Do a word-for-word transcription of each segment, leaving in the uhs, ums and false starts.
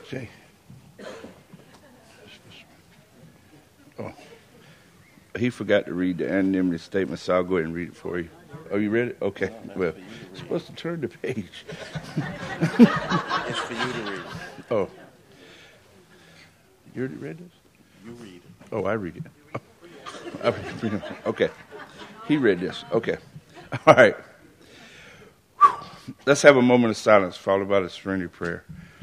Jay. Oh, he forgot to read the anonymity statement, so I'll go ahead and read it for you. Oh, you read it? Okay. Well, you're supposed to turn the page. It's for you to read. Oh. You already read this? You read it. Oh, I read it. Oh. Okay. He read this. Okay. All right. Let's have a moment of silence followed by the serenity prayer.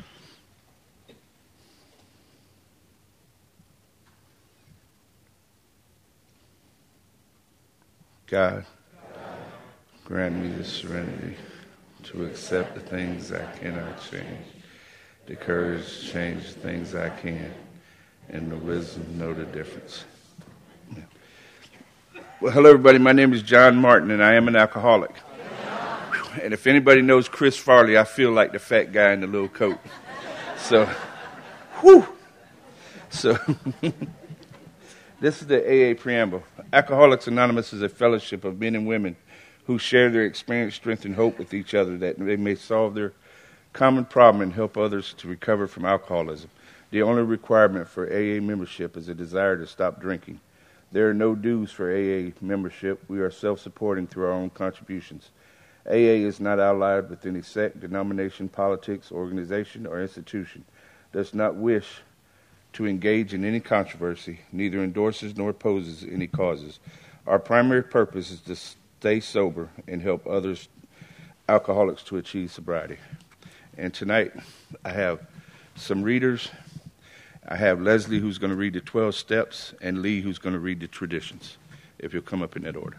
God, grant me the serenity to accept the things I cannot change, the courage to change the things I can, and the wisdom to know the difference. Yeah. Well, hello, everybody. My name is John Martin, and I am an alcoholic. And if anybody knows Chris Farley, I feel like the fat guy in the little coat. So, whew. So, this is the A A preamble. Alcoholics Anonymous is a fellowship of men and women who share their experience, strength, and hope with each other that they may solve their common problem and help others to recover from alcoholism. The only requirement for A A membership is a desire to stop drinking. There are no dues for A A membership. We are self-supporting through our own contributions. A A is not allied with any sect, denomination, politics, organization, or institution. Does not wish to engage in any controversy, neither endorses nor opposes any causes. Our primary purpose is to stay sober and help others, alcoholics, to achieve sobriety. And tonight, I have some readers. I have Leslie, who's going to read the twelve steps, and Lee, who's going to read the traditions, if you'll come up in that order.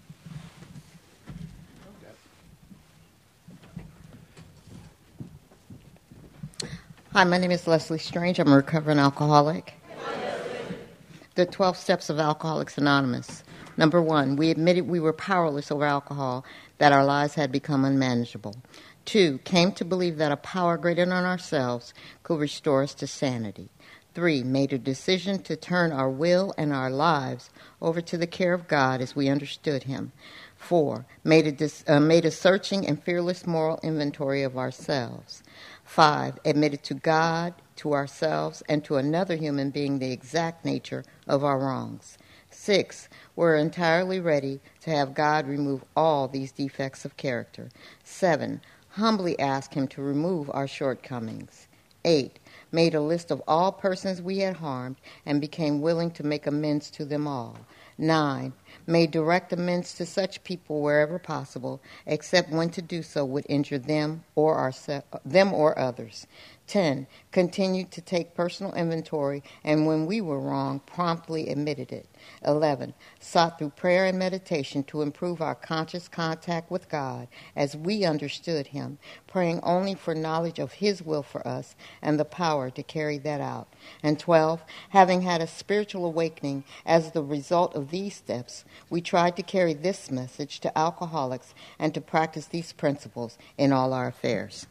Hi, my name is Leslie Strange. I'm a recovering alcoholic. The twelve Steps of Alcoholics Anonymous. Number one, we admitted we were powerless over alcohol, that our lives had become unmanageable. Two, came to believe that a power greater than ourselves could restore us to sanity. Three, made a decision to turn our will and our lives over to the care of God as we understood Him. Four, made a, dis- uh, made a searching and fearless moral inventory of ourselves. Five, admitted to God, to ourselves, and to another human being the exact nature of our wrongs. Six, we're entirely ready to have God remove all these defects of character. Seven, humbly ask Him to remove our shortcomings. Eight, made a list of all persons we had harmed and became willing to make amends to them all. Nine, made direct amends to such people wherever possible, except when to do so would injure them or ourse- them or others. Ten, continued to take personal inventory, and when we were wrong, promptly admitted it. Eleven, sought through prayer and meditation to improve our conscious contact with God as we understood Him, praying only for knowledge of His will for us and the power to carry that out. And twelve, having had a spiritual awakening as the result of these steps, we tried to carry this message to alcoholics and to practice these principles in all our affairs.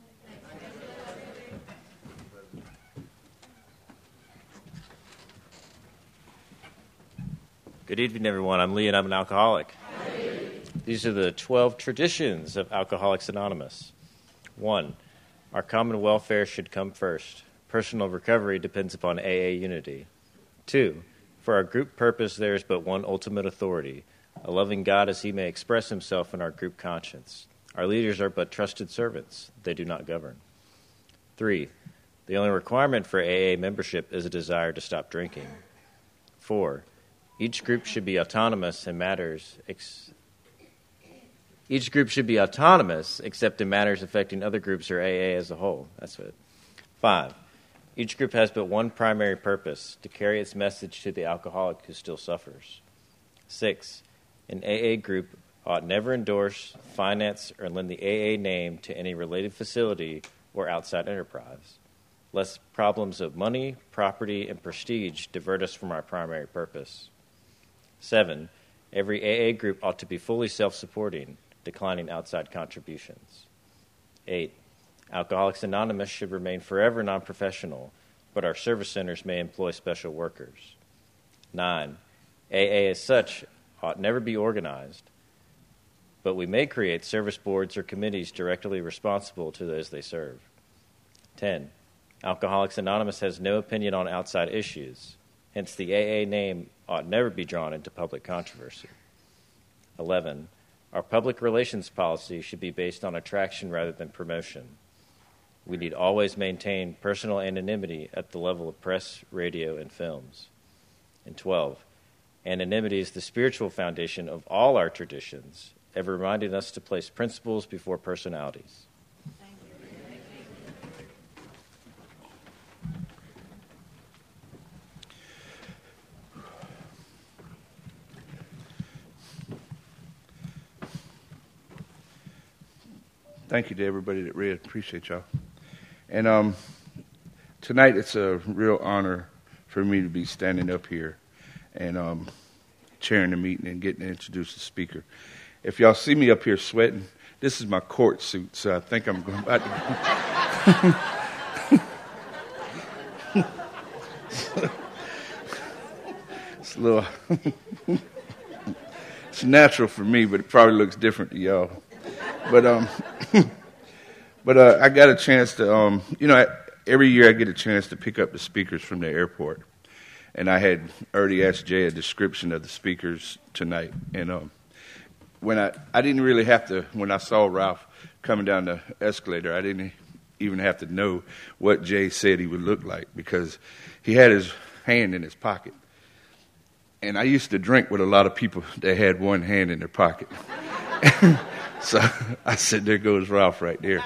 Good evening, everyone. I'm Lee, and I'm an alcoholic. These are the twelve traditions of Alcoholics Anonymous. One, our common welfare should come first. Personal recovery depends upon A A unity. Two, for our group purpose, there is but one ultimate authority, a loving God as He may express Himself in our group conscience. Our leaders are but trusted servants. They do not govern. Three, the only requirement for A A membership is a desire to stop drinking. Four, each group should be autonomous in matters ex- each group should be autonomous except in matters affecting other groups or A A as a whole. That's it. Five, each group has but one primary purpose, to carry its message to the alcoholic who still suffers. Six, an A A group ought never endorse, finance, or lend the A A name to any related facility or outside enterprise, lest problems of money, property, and prestige divert us from our primary purpose. Seven, every A A group ought to be fully self-supporting, declining outside contributions. Eight, Alcoholics Anonymous should remain forever non-professional, but our service centers may employ special workers. Nine, A A as such ought never be organized, but we may create service boards or committees directly responsible to those they serve. Ten, Alcoholics Anonymous has no opinion on outside issues. Hence, the A A name ought never be drawn into public controversy. eleven. Our public relations policy should be based on attraction rather than promotion. We need always maintain personal anonymity at the level of press, radio, and films. And twelve. Anonymity is the spiritual foundation of all our traditions, ever reminding us to place principles before personalities. Thank you to everybody that read. Appreciate y'all. And um, tonight it's a real honor for me to be standing up here and um, chairing the meeting and getting to introduce the speaker. If y'all see me up here sweating, this is my court suit, so I think I'm going about to. It's a little. It's natural for me, but it probably looks different to y'all. But um, but uh, I got a chance to um, you know, I, every year I get a chance to pick up the speakers from the airport, and I had already asked Jay a description of the speakers tonight, and um, when I I didn't really have to when I saw Ralph coming down the escalator, I didn't even have to know what Jay said he would look like because he had his hand in his pocket, and I used to drink with a lot of people that had one hand in their pocket. So I said, there goes Ralph right there.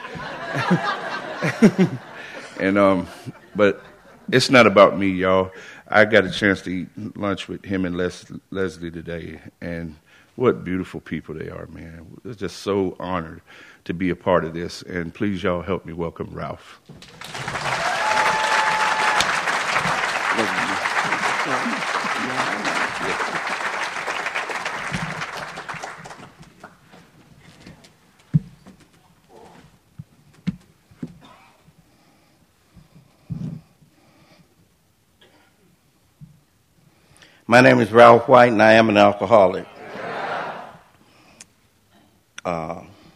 and um, But it's not about me, y'all. I got a chance to eat lunch with him and Les- Leslie today, and what beautiful people they are, man. We're just so honored to be a part of this, and please, y'all, help me welcome Ralph. My name is Ralph White, and I am an alcoholic. Uh,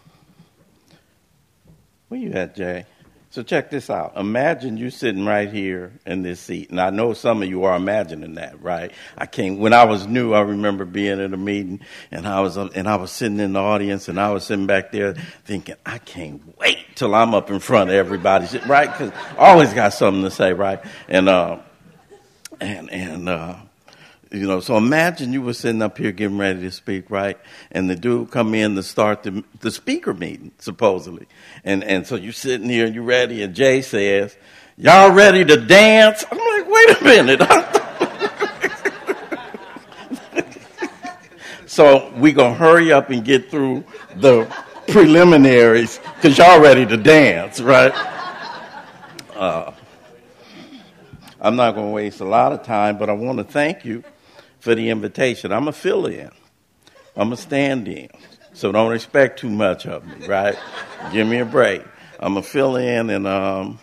where you at, Jay? So check this out. Imagine you sitting right here in this seat, and I know some of you are imagining that, right? I came when I was new. I remember being at a meeting, and I was and I was sitting in the audience, and I was sitting back there thinking, I can't wait till I'm up in front of everybody, right? Because I always got something to say, right? And uh, and and. Uh, You know, so imagine you were sitting up here getting ready to speak, right? And the dude come in to start the the speaker meeting, supposedly. And and so you're sitting here and you're ready, and Jay says, y'all ready to dance? I'm like, wait a minute. So we going to hurry up and get through the preliminaries because y'all ready to dance, right? Uh, I'm not going to waste a lot of time, but I want to thank you for the invitation. I'm a fill-in. I'm a stand-in. So don't expect too much of me, right? Give me a break. I'm a fill-in, and um,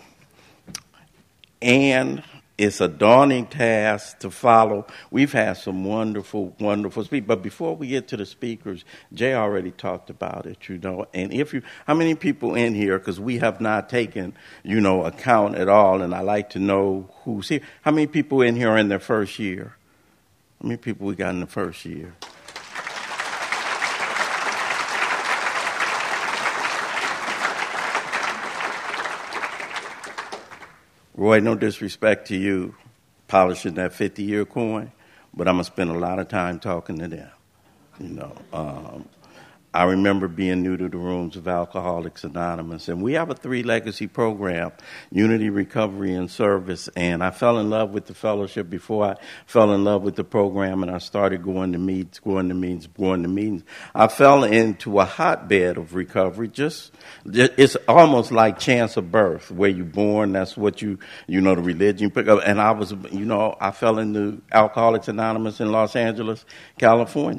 and it's a daunting task to follow. We've had some wonderful, wonderful speakers. But before we get to the speakers, Jay already talked about it, you know. And if you, how many people in here, because we have not taken, you know, account at all, and I like to know who's here. How many people in here are in their first year? How many people we got in the first year? Roy, no disrespect to you, polishing that fifty-year coin, but I'm going to spend a lot of time talking to them. You know, um, I remember being new to the rooms of Alcoholics Anonymous, and we have a three-legacy program, Unity, Recovery, and Service, and I fell in love with the fellowship before I fell in love with the program, and I started going to meetings, going to meetings, going to meetings. I fell into a hotbed of recovery. Just, it's almost like chance of birth, where you're born, that's what you, you know, the religion you pick up, and I was, you know, I fell into Alcoholics Anonymous in Los Angeles, California.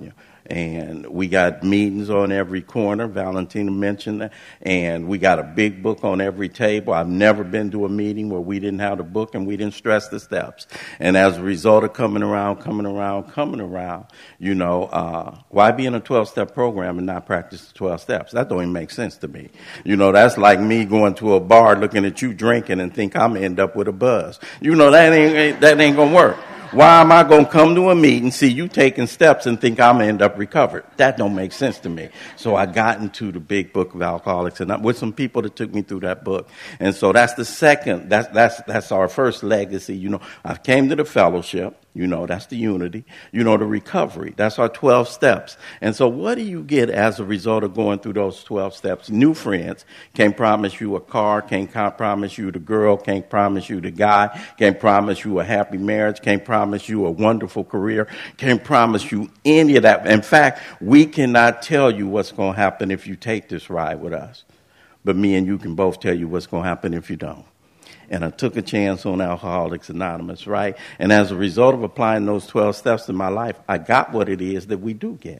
And we got meetings on every corner. Valentina mentioned that. And we got a big book on every table. I've never been to a meeting where we didn't have the book and we didn't stress the steps. And as a result of coming around, coming around, coming around, you know, uh, why be in a twelve-step program and not practice the twelve steps? That don't even make sense to me. You know, that's like me going to a bar looking at you drinking and think I'm going to end up with a buzz. You know, that ain't, that ain't going to work. Why am I going to come to a meeting, see you taking steps, and think I'm going to end up recovered? That don't make sense to me. So I got into the big book of Alcoholics, and with some people that took me through that book. And so that's the second, that's that's that's our first legacy. You know, I came to the fellowship. You know, that's the unity. You know, the recovery. That's our twelve steps. And so what do you get as a result of going through those twelve steps? New friends. Can't promise you a car. Can't promise you the girl. Can't promise you the guy. Can't promise you a happy marriage. Can't promise you a wonderful career. Can't promise you any of that. In fact, we cannot tell you what's going to happen if you take this ride with us. But me and you can both tell you what's going to happen if you don't. And I took a chance on Alcoholics Anonymous, right? And as a result of applying those twelve steps in my life, I got what it is that we do get.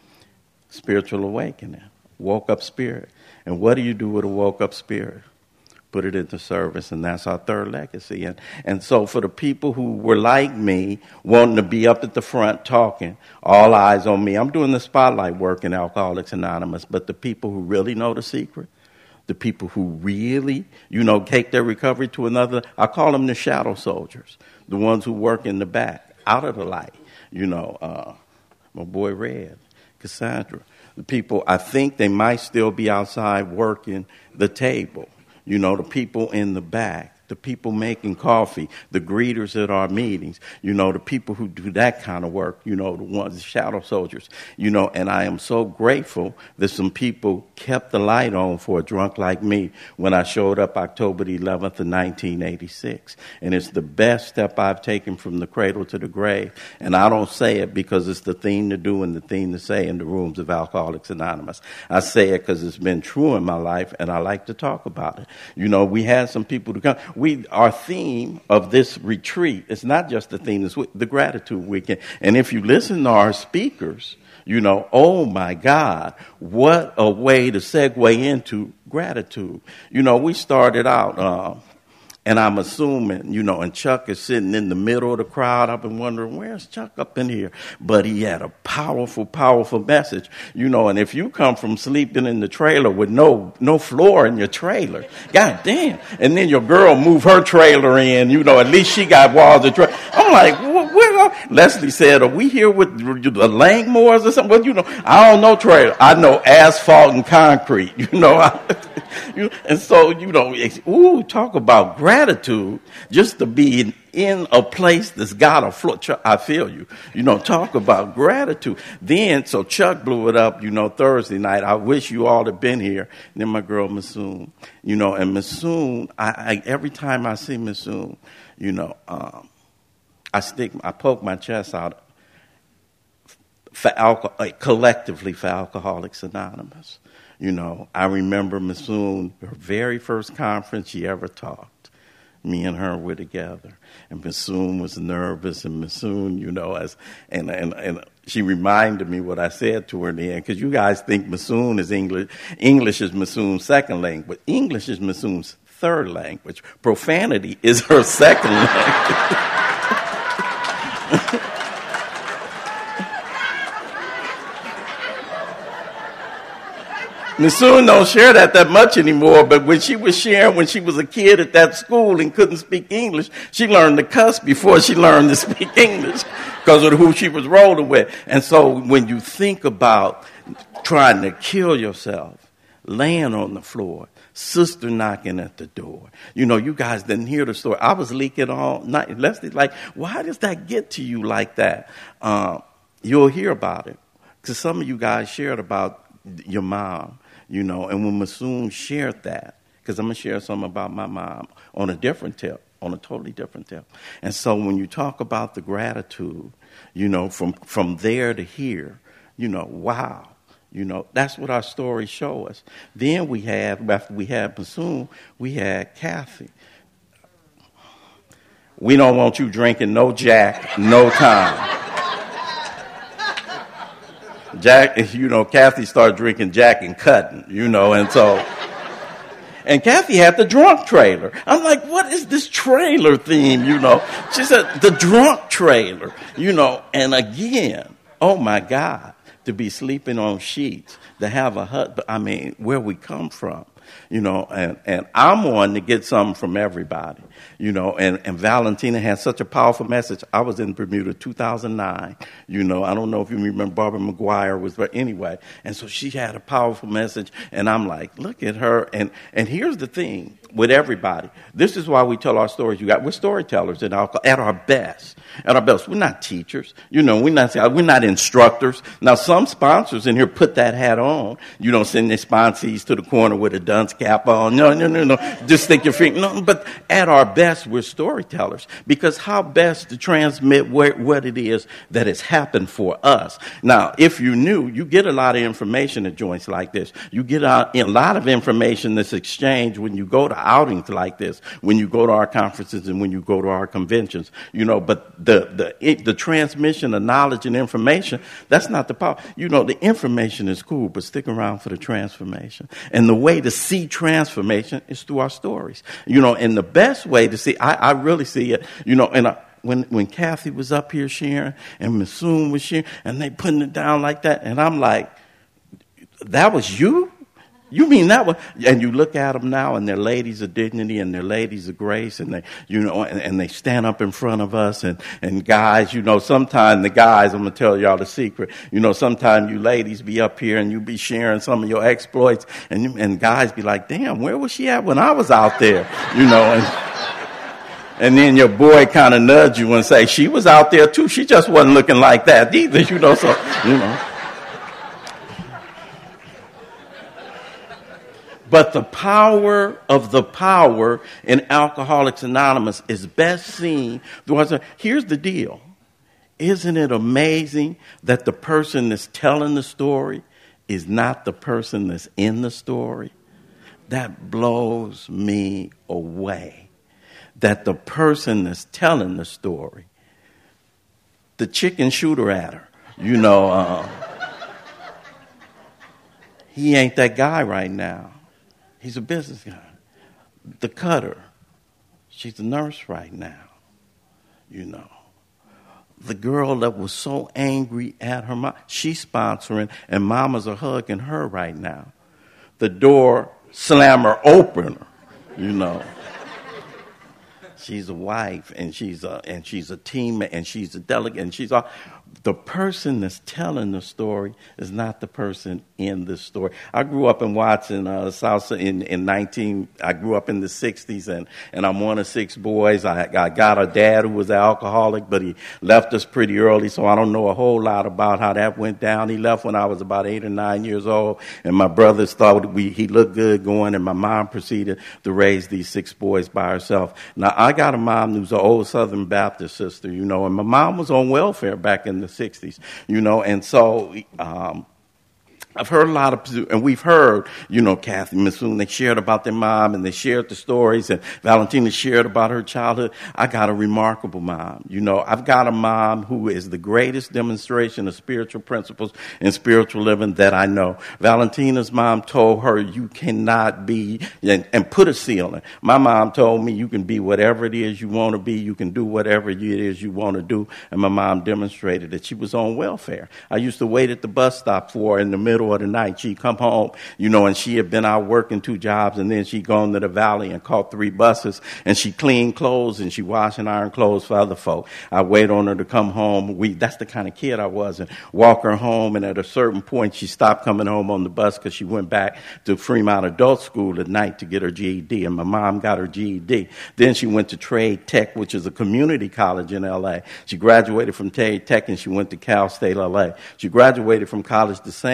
Spiritual awakening. Woke up spirit. And what do you do with a woke up spirit? Put it into service, and that's our third legacy. And, and so for the people who were like me, wanting to be up at the front talking, all eyes on me, I'm doing the spotlight work in Alcoholics Anonymous, but the people who really know the secret, the people who really, you know, take their recovery to another, I call them the shadow soldiers, the ones who work in the back, out of the light. You know, uh, my boy Red, Cassandra, the people, I think they might still be outside working the table. You know, the people in the back, the people making coffee, the greeters at our meetings, you know, the people who do that kind of work, you know, the ones, the shadow soldiers, you know, and I am so grateful that some people kept the light on for a drunk like me when I showed up October the eleventh of nineteen eighty-six. And it's the best step I've taken from the cradle to the grave. And I don't say it because it's the thing to do and the thing to say in the rooms of Alcoholics Anonymous. I say it because it's been true in my life and I like to talk about it. You know, we had some people to come. We, our theme of this retreat, it's not just the theme, it's the gratitude weekend. And if you listen to our speakers, you know, oh my God, what a way to segue into gratitude. You know, we started out, uh, and I'm assuming, you know, and Chuck is sitting in the middle of the crowd. I've been wondering, where's Chuck up in here? But he had a powerful, powerful message, you know, and if you come from sleeping in the trailer with no no floor in your trailer, God damn, and then your girl move her trailer in, you know, at least she got walls of trailer. I'm like, what, where? Leslie said, are we here with the Langmores or something? Well, you know, I don't know trailer. I know asphalt and concrete, you know. I, you, and so, you know, ooh, talk about gratitude just to be in, in a place that's got a floor. I feel you. You know, talk about gratitude. Then, so Chuck blew it up, you know, Thursday night. I wish you all had been here. And then my girl, Masoon, you know, and Masoon, I, I, every time I see Masoon, you know, um, I stick, I poke my chest out for alcohol, collectively for Alcoholics Anonymous. You know, I remember Masoon, her very first conference she ever taught. Me and her were together, and Masoon was nervous, and Masoon, you know, as and and and she reminded me what I said to her in the end, because you guys think Masoon is English. English is Masoon's second language, but English is Masoon's third language. Profanity is her second language. Masoon don't share that that much anymore, but when she was sharing when she was a kid at that school and couldn't speak English, she learned to cuss before she learned to speak English because of who she was rolling with. And so when you think about trying to kill yourself, laying on the floor, sister knocking at the door, you know, you guys didn't hear the story. I was leaking all night. Leslie's like, why does that get to you like that? Uh, you'll hear about it because some of you guys shared about your mom. You know, and when Masoon shared that, because I'm going to share something about my mom on a different tip, on a totally different tip. And so when you talk about the gratitude, you know, from, from there to here, you know, wow, you know, that's what our stories show us. Then we had, after we had Masoon, we had Kathy. We don't want you drinking no Jack, no time. Jack, you know, Kathy started drinking Jack and cutting, you know, and so, and Kathy had the drunk trailer. I'm like, what is this trailer theme, you know? She said, the drunk trailer, you know, and again, oh my God, to be sleeping on sheets, to have a hut, I mean, where we come from. You know, and, and I'm one to get something from everybody, you know, and, and Valentina had such a powerful message. I was in Bermuda two thousand nine, you know, I don't know if you remember Barbara McGuire was, but anyway, and so she had a powerful message, and I'm like, look at her, and, and here's the thing with everybody. This is why we tell our stories. You got, we're storytellers at our, at our best. At our best, we're not teachers, you know, we're not, we're not instructors. Now, some sponsors in here put that hat on, you know, send their sponsees to the corner with a dunce cap on. No, no, no, no, just stick your finger. No, but at our best, we're storytellers, because how best to transmit what, what it is that has happened for us. Now, if you knew, you get a lot of information at joints like this. You get a, a lot of information that's exchanged when you go to outings like this, when you go to our conferences and when you go to our conventions, you know, but the the it, the transmission of knowledge and information, that's not the power. You know, the information is cool, but stick around for the transformation. And the way to see transformation is through our stories. You know, and the best way to see, I, I really see it, you know, and I, when when Kathy was up here sharing and Masoon was sharing and they putting it down like that, and I'm like, that was you? You mean that one? And you look at them now, and they're ladies of dignity, and they're ladies of grace, and they, you know, and, and they stand up in front of us, and, and guys, you know, sometimes the guys, I'm gonna tell y'all the secret, you know, sometimes you ladies be up here and you be sharing some of your exploits, and you, and guys be like, damn, where was she at when I was out there, you know, and and then your boy kind of nudge you and say, she was out there too, she just wasn't looking like that either, you know, so, you know. But the power of the power in Alcoholics Anonymous is best seen. Here's the deal. Isn't it amazing that the person that's telling the story is not the person that's in the story? That blows me away. That the person that's telling the story, the chicken shooter at her, you know, uh, he ain't that guy right now. He's a business guy. The cutter, she's a nurse right now, you know. The girl that was so angry at her mom, she's sponsoring, and mamas are hugging her right now. The door slammer opener, you know. She's a wife, and she's a and she's a teammate, and she's a delegate, and she's all. The person that's telling the story is not the person in the story. I grew up in Watson, uh, South in in nineteen. I grew up in the sixties, and and I'm one of six boys. I I got a dad who was an alcoholic, but he left us pretty early, so I don't know a whole lot about how that went down. He left when I was about eight or nine years old, and my brothers thought we he looked good going, and my mom proceeded to raise these six boys by herself. Now I got a mom who's an old Southern Baptist sister, you know, and my mom was on welfare back in the sixties, you know, and so um, I've heard a lot of, and we've heard, you know, Kathy and Masoon, they shared about their mom, and they shared the stories, and Valentina shared about her childhood. I got a remarkable mom. You know, I've got a mom who is the greatest demonstration of spiritual principles and spiritual living that I know. Valentina's mom told her, you cannot be, and, and put a ceiling. My mom told me, you can be whatever it is you want to be. You can do whatever it is you want to do. And my mom demonstrated that she was on welfare. I used to wait at the bus stop for her in the middle of the night. She'd come home, you know, and she had been out working two jobs, and then she'd gone to the valley and caught three buses, and she cleaned clothes, and she washed and ironed clothes for other folk. I wait on her to come home. We, that's the kind of kid I was, and walk her home, and at a certain point, she stopped coming home on the bus because she went back to Fremont Adult School at night to get her G E D, and my mom got her G E D. Then she went to Trade Tech, which is a community college in L A. She graduated from Trade Tech, and she went to Cal State L A. She graduated from college the same year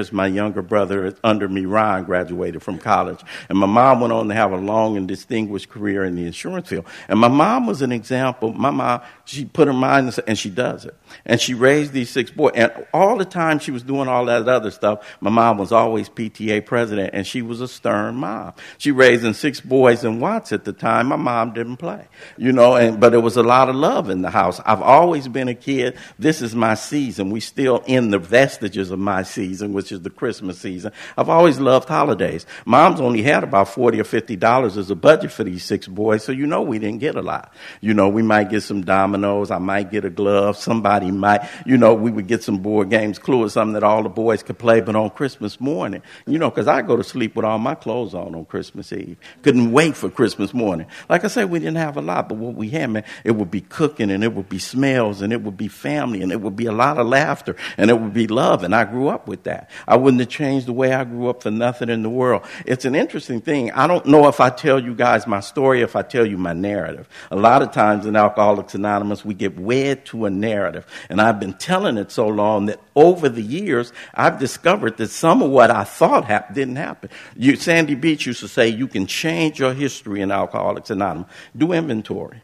years, my younger brother under me, Ryan, graduated from college. And my mom went on to have a long and distinguished career in the insurance field. And my mom was an example. My mom, she put her mind in, and she does it. And she raised these six boys. And all the time she was doing all that other stuff, my mom was always P T A president, and she was a stern mom. She raising six boys in Watts at the time. My mom didn't play, you know, and but there was a lot of love in the house. I've always been a kid. This is my season. We still in the vestiges of my season, which is the Christmas season. I've always loved holidays. Mom's only had about forty or fifty dollars as a budget for these six boys, so you know we didn't get a lot. You know, we might get some dominoes. I might get a glove. Somebody might, you know, we would get some board games, Clue or something that all the boys could play. But on Christmas morning, you know, because I go to sleep with all my clothes on on Christmas Eve. Couldn't wait for Christmas morning. Like I said, we didn't have a lot, but what we had, man, it would be cooking, and it would be smells, and it would be family, and it would be a lot of laughter, and it would be love. And I grew up with that. I wouldn't have changed the way I grew up for nothing in the world. It's an interesting thing. I don't know if I tell you guys my story, if I tell you my narrative. A lot of times in Alcoholics Anonymous, we get wed to a narrative. And I've been telling it so long that over the years, I've discovered that some of what I thought hap- didn't happen. You, Sandy Beach used to say, you can change your history in Alcoholics Anonymous. Do inventory.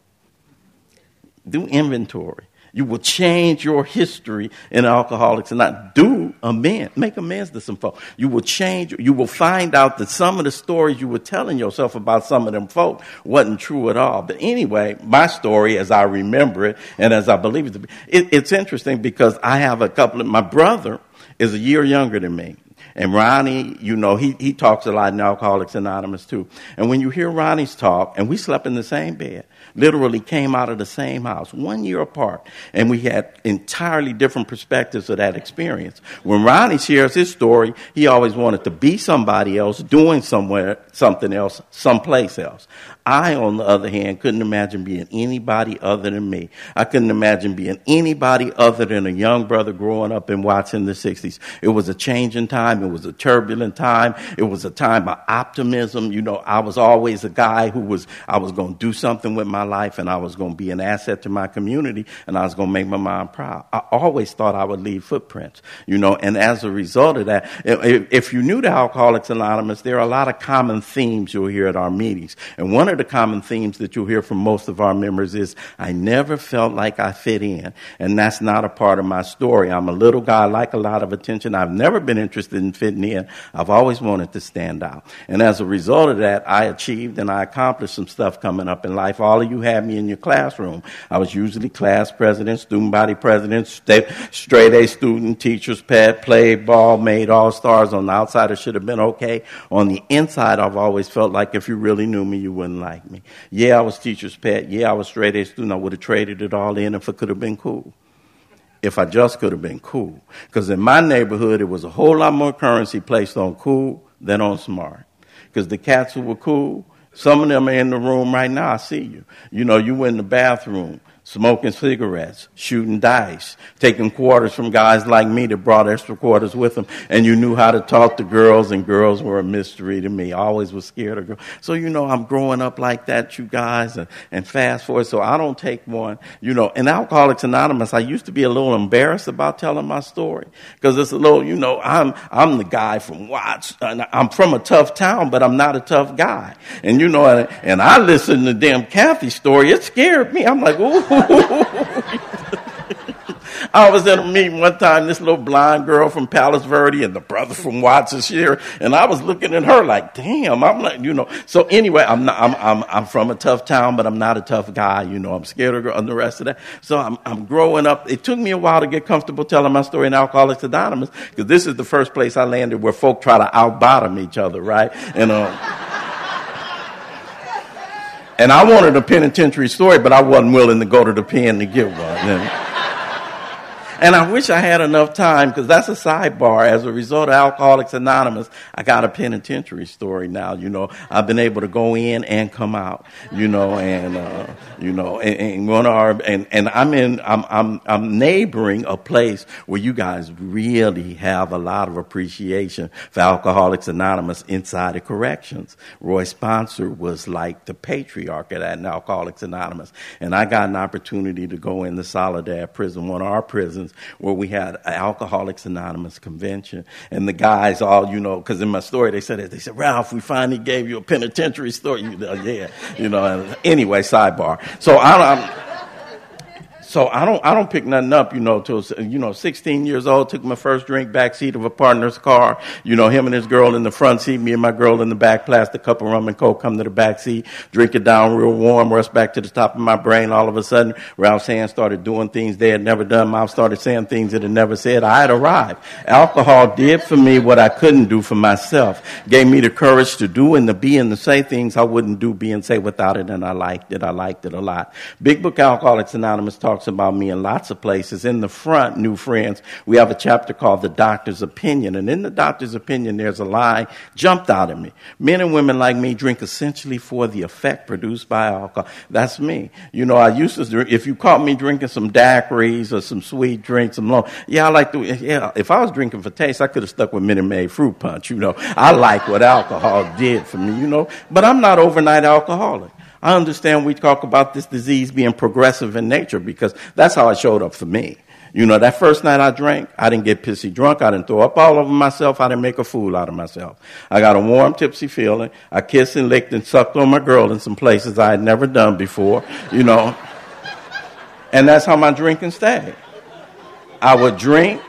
Do inventory. You will change your history in Alcoholics Anonymous. Do amends. Make amends to some folks. You will change. You will find out that some of the stories you were telling yourself about some of them folk wasn't true at all. But anyway, my story, as I remember it and as I believe it to be, it, it's interesting because I have a couple of, my brother is a year younger than me. And Ronnie, you know, he, he talks a lot in Alcoholics Anonymous, too. And when you hear Ronnie's talk, and we slept in the same bed, literally came out of the same house, one year apart, and we had entirely different perspectives of that experience. When Ronnie shares his story, he always wanted to be somebody else, doing somewhere, something else, someplace else. I, on the other hand, couldn't imagine being anybody other than me. I couldn't imagine being anybody other than a young brother growing up in Watts in the sixties. It was a changing time. It was a turbulent time. It was a time of optimism. You know, I was always a guy who was, I was going to do something with my life, and I was going to be an asset to my community, and I was going to make my mom proud. I always thought I would leave footprints, you know, and as a result of that, if, if you knew the Alcoholics Anonymous, there are a lot of common themes you'll hear at our meetings. And one of the common themes that you'll hear from most of our members is, I never felt like I fit in. And that's not a part of my story. I'm a little guy, I like a lot of attention. I've never been interested in fitting in. I've always wanted to stand out. And as a result of that, I achieved and I accomplished some stuff coming up in life. All of you had me in your classroom. I was usually class president, student body president, straight A student, teacher's pet, played ball, made all-stars. On the outside, it should have been okay. On the inside, I've always felt like if you really knew me, you wouldn't like me. Yeah, I was teacher's pet. Yeah, I was straight A student. I would have traded it all in if it could have been cool. If I just could have been cool. Because in my neighborhood, it was a whole lot more currency placed on cool than on smart. Because the cats who were cool, some of them are in the room right now. I see you. You know, you were in the bathroom, smoking cigarettes, shooting dice, taking quarters from guys like me that brought extra quarters with them, and you knew how to talk to girls, and girls were a mystery to me. I always was scared of girls. So, you know, I'm growing up like that, you guys, and, and fast forward, so I don't take one. You know, in Alcoholics Anonymous, I used to be a little embarrassed about telling my story, because it's a little, you know, I'm I'm the guy from Watts, and I'm from a tough town, but I'm not a tough guy. And, you know, and, and I listened to damn Kathy's story. It scared me. I'm like, ooh. I was at a meeting one time, this little blind girl from Palos Verde and the brother from Watts is here, and I was looking at her like, damn, I'm like, you know. So anyway, I'm not, I'm, I'm, I'm from a tough town, but I'm not a tough guy, you know. I'm scared of and the rest of that. So I'm, I'm growing up. It took me a while to get comfortable telling my story in Alcoholics Anonymous, because this is the first place I landed where folk try to out-bottom each other, right? And um. And I wanted a penitentiary story, but I wasn't willing to go to the pen to get one. And, and I wish I had enough time, because that's a sidebar. As a result of Alcoholics Anonymous, I got a penitentiary story now. You know, I've been able to go in and come out. You know, and uh, you know, and, and one of our and, and I'm in. I'm I'm I'm neighboring a place where you guys really have a lot of appreciation for Alcoholics Anonymous inside of corrections. Roy Sponsor was like the patriarch of that in Alcoholics Anonymous, and I got an opportunity to go into Soledad Prison, one of our prisons, Springs where we had an Alcoholics Anonymous convention. And the guys all, you know, because in my story they said, they said, Ralph, we finally gave you a penitentiary story. You know, yeah, you know. And anyway, sidebar. So I, I'm. So I don't, I don't pick nothing up, you know, till, you know, sixteen years old, took my first drink backseat of a partner's car. You know, him and his girl in the front seat, me and my girl in the back, plastic cup of rum and coke, come to the back seat, drink it down real warm, rush back to the top of my brain. All of a sudden, Ralph's hands started doing things they had never done. Mouth started saying things it had never said. I had arrived. Alcohol did for me what I couldn't do for myself. Gave me the courage to do and to be and to say things I wouldn't do, be and say without it, and I liked it. I liked it a lot. Big Book Alcoholics Anonymous talks about me in lots of places. In the front, new friends, we have a chapter called The Doctor's Opinion. And in The Doctor's Opinion, there's a line jumped out at me. Men and women like me drink essentially for the effect produced by alcohol. That's me. You know, I used to drink, if you caught me drinking some daiquiris or some sweet drinks, some long, yeah, I like to, yeah, if I was drinking for taste, I could have stuck with Minute Maid fruit punch, you know. I like what alcohol did for me, you know. But I'm not overnight alcoholic. I understand we talk about this disease being progressive in nature because that's how it showed up for me. You know, that first night I drank, I didn't get pissy drunk. I didn't throw up all over myself. I didn't make a fool out of myself. I got a warm, tipsy feeling. I kissed and licked and sucked on my girl in some places I had never done before, you know. And that's how my drinking stayed. I would drink.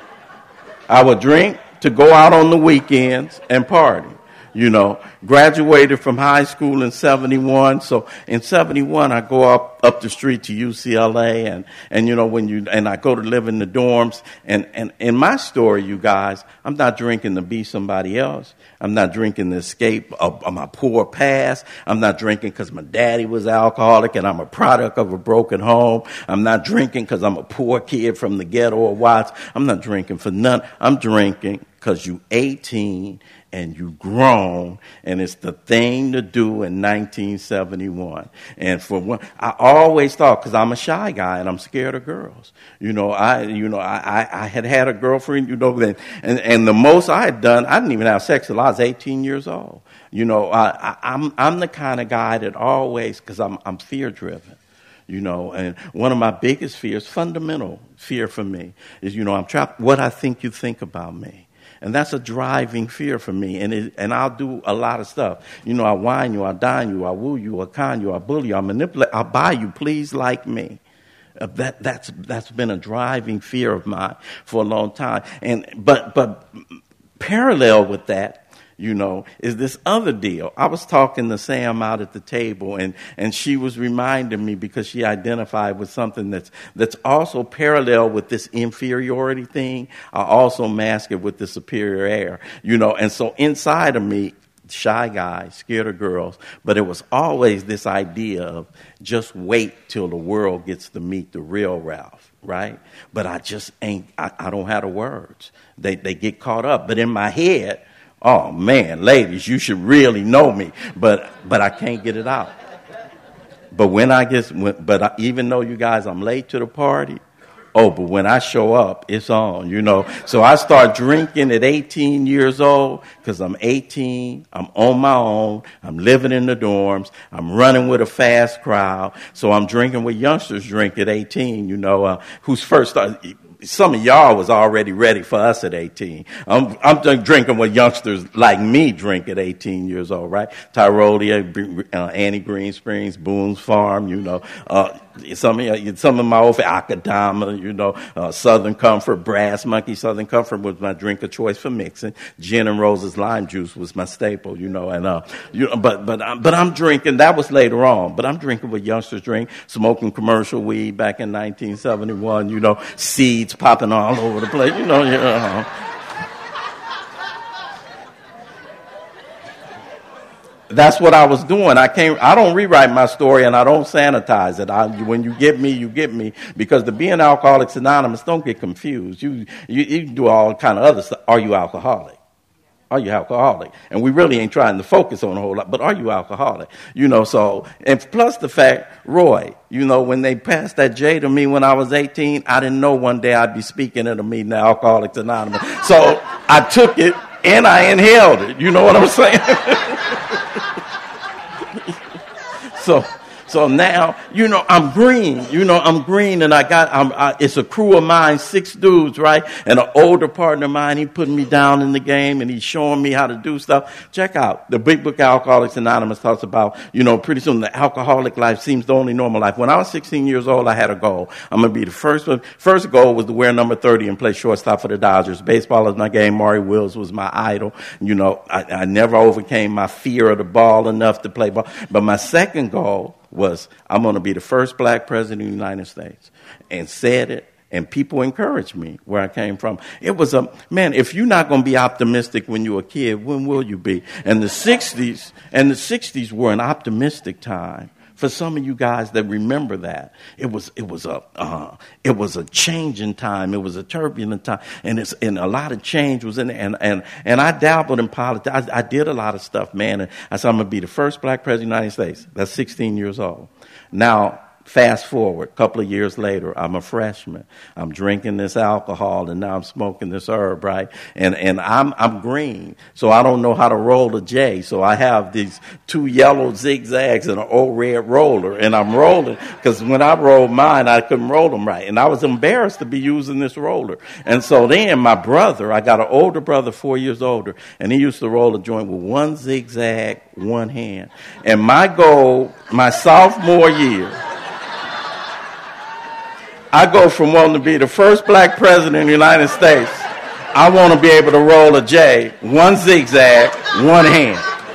I would drink to go out on the weekends and party. You know, graduated from high school in seventy-one. So in seventy-one, I go up, up the street to U C L A and, and, you know, when you, and I go to live in the dorms. And, and in my story, you guys, I'm not drinking to be somebody else. I'm not drinking to escape a, a, my poor past. I'm not drinking because my daddy was alcoholic and I'm a product of a broken home. I'm not drinking because I'm a poor kid from the ghetto or Watts. I'm not drinking for none. I'm drinking because you eighteen and you grown, and it's the thing to do in nineteen seventy-one. And for one, I always thought, because I'm a shy guy and I'm scared of girls. You know, I, you know, I, I, I had had a girlfriend, you know, and, and, and the most I had done, I didn't even have sex till I was eighteen years old. You know, I, I, I'm, I'm the kind of guy that always, because I'm, I'm fear driven. You know, and one of my biggest fears, fundamental fear for me, is, you know, I'm trapped, what I think you think about me. And that's a driving fear for me. And it, and I'll do a lot of stuff. You know, I'll wine you, I'll dine you, I'll woo you, I'll con you, I'll bully you, I'll manipulate, I'll buy you, please like me. Uh, that that's that's been a driving fear of mine for a long time. And but but parallel with that, you know, is this other deal. I was talking to Sam out at the table, and, and she was reminding me because she identified with something that's that's also parallel with this inferiority thing. I also mask it with the superior air, you know. And so inside of me, shy guy, scared of girls, but it was always this idea of just wait till the world gets to meet the real Ralph, right? But I just ain't, I, I don't have the words. They they get caught up. But in my head, oh, man, ladies, you should really know me, but but I can't get it out. But when I get, when, but I, even though you guys, I'm late to the party, oh, but when I show up, it's on, you know. So I start drinking at eighteen years old because I'm eighteen, I'm on my own, I'm living in the dorms, I'm running with a fast crowd. So I'm drinking what youngsters drink at eighteen, you know, uh, who's first started. Some of y'all was already ready for us at eighteen. I'm, I'm drinking what youngsters like me drink at eighteen years old, right? Tyrolia, uh, Annie Greensprings, Boone's Farm, you know, uh, some of some of my old Akadama, you know, uh, Southern Comfort, Brass Monkey. Southern Comfort was my drink of choice for mixing. Gin and Roses lime juice was my staple, you know, and uh, you know, but but but I'm drinking. That was later on. But I'm drinking what youngsters drink, smoking commercial weed back in nineteen seventy-one. You know, seeds popping all over the place. You know, you know. That's what I was doing. I can't, I don't rewrite my story and I don't sanitize it. I, when you get me, you get me. Because to be an Alcoholics Anonymous, don't get confused. You, you, you do all kind of other stuff. Are you alcoholic? Are you alcoholic? And we really ain't trying to focus on a whole lot, but are you alcoholic? You know, so, and plus the fact, Roy, you know, when they passed that J to me when I was eighteen, I didn't know one day I'd be speaking at a meeting of Alcoholics Anonymous. So I took it and I inhaled it. You know what I'm saying? So, So now, you know, I'm green. You know, I'm green, and I got, I'm, I, it's a crew of mine, six dudes, right? And an older partner of mine, he putting me down in the game, and he's showing me how to do stuff. Check out, the Big Book of Alcoholics Anonymous talks about, you know, pretty soon the alcoholic life seems the only normal life. When I was sixteen years old, I had a goal. I'm going to be the first one. First goal was to wear number thirty and play shortstop for the Dodgers. Baseball is my game. Maury Wills was my idol. You know, I, I never overcame my fear of the ball enough to play ball. But my second goal was I'm going to be the first black president of the United States, and said it, and people encouraged me where I came from. It was a, man, if you're not going to be optimistic when you're a kid, when will you be? And the sixties, and the sixties were an optimistic time. For some of you guys that remember that, it was it was a uh, it was a changing time. It was a turbulent time, and it's and a lot of change was in it. And and and I dabbled in politics. I, I did a lot of stuff, man. And I said I'm gonna be the first black president of the United States. That's sixteen years old. Now, fast forward, a couple of years later, I'm a freshman. I'm drinking this alcohol, and now I'm smoking this herb, right? And and I'm I'm green, so I don't know how to roll a J. So I have these two yellow zigzags and an old red roller, and I'm rolling because when I rolled mine, I couldn't roll them right, and I was embarrassed to be using this roller. And so then my brother, I got an older brother, four years older, and he used to roll a joint with one zigzag, one hand. And my goal, my sophomore year, I go from wanting to be the first black president in the United States. I want to be able to roll a J, one zigzag, one hand.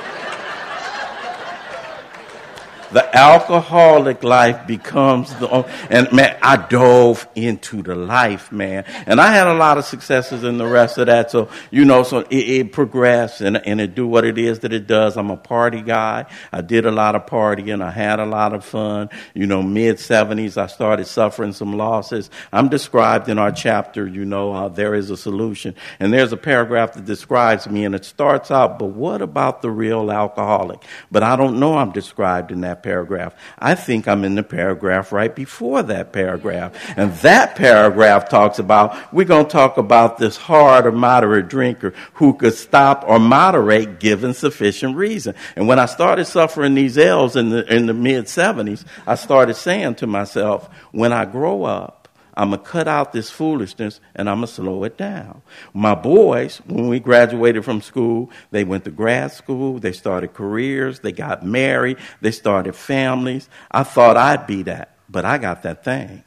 The alcoholic life becomes the, and man, I dove into the life, man. And I had a lot of successes in the rest of that. So, you know, so it, it progressed and, and it do what it is that it does. I'm a party guy. I did a lot of partying. I had a lot of fun. You know, mid seventies, I started suffering some losses. I'm described in our chapter, you know, uh, There Is a Solution. And there's a paragraph that describes me, and it starts out, but what about the real alcoholic? But I don't know I'm described in that paragraph. I think I'm in the paragraph right before that paragraph. And that paragraph talks about, we're going to talk about this hard or moderate drinker who could stop or moderate given sufficient reason. And when I started suffering these L's in the in the mid seventies, I started saying to myself, when I grow up, I'm going to cut out this foolishness and I'm going to slow it down. My boys, when we graduated from school, they went to grad school, they started careers, they got married, they started families. I thought I'd be that, but I got that thing.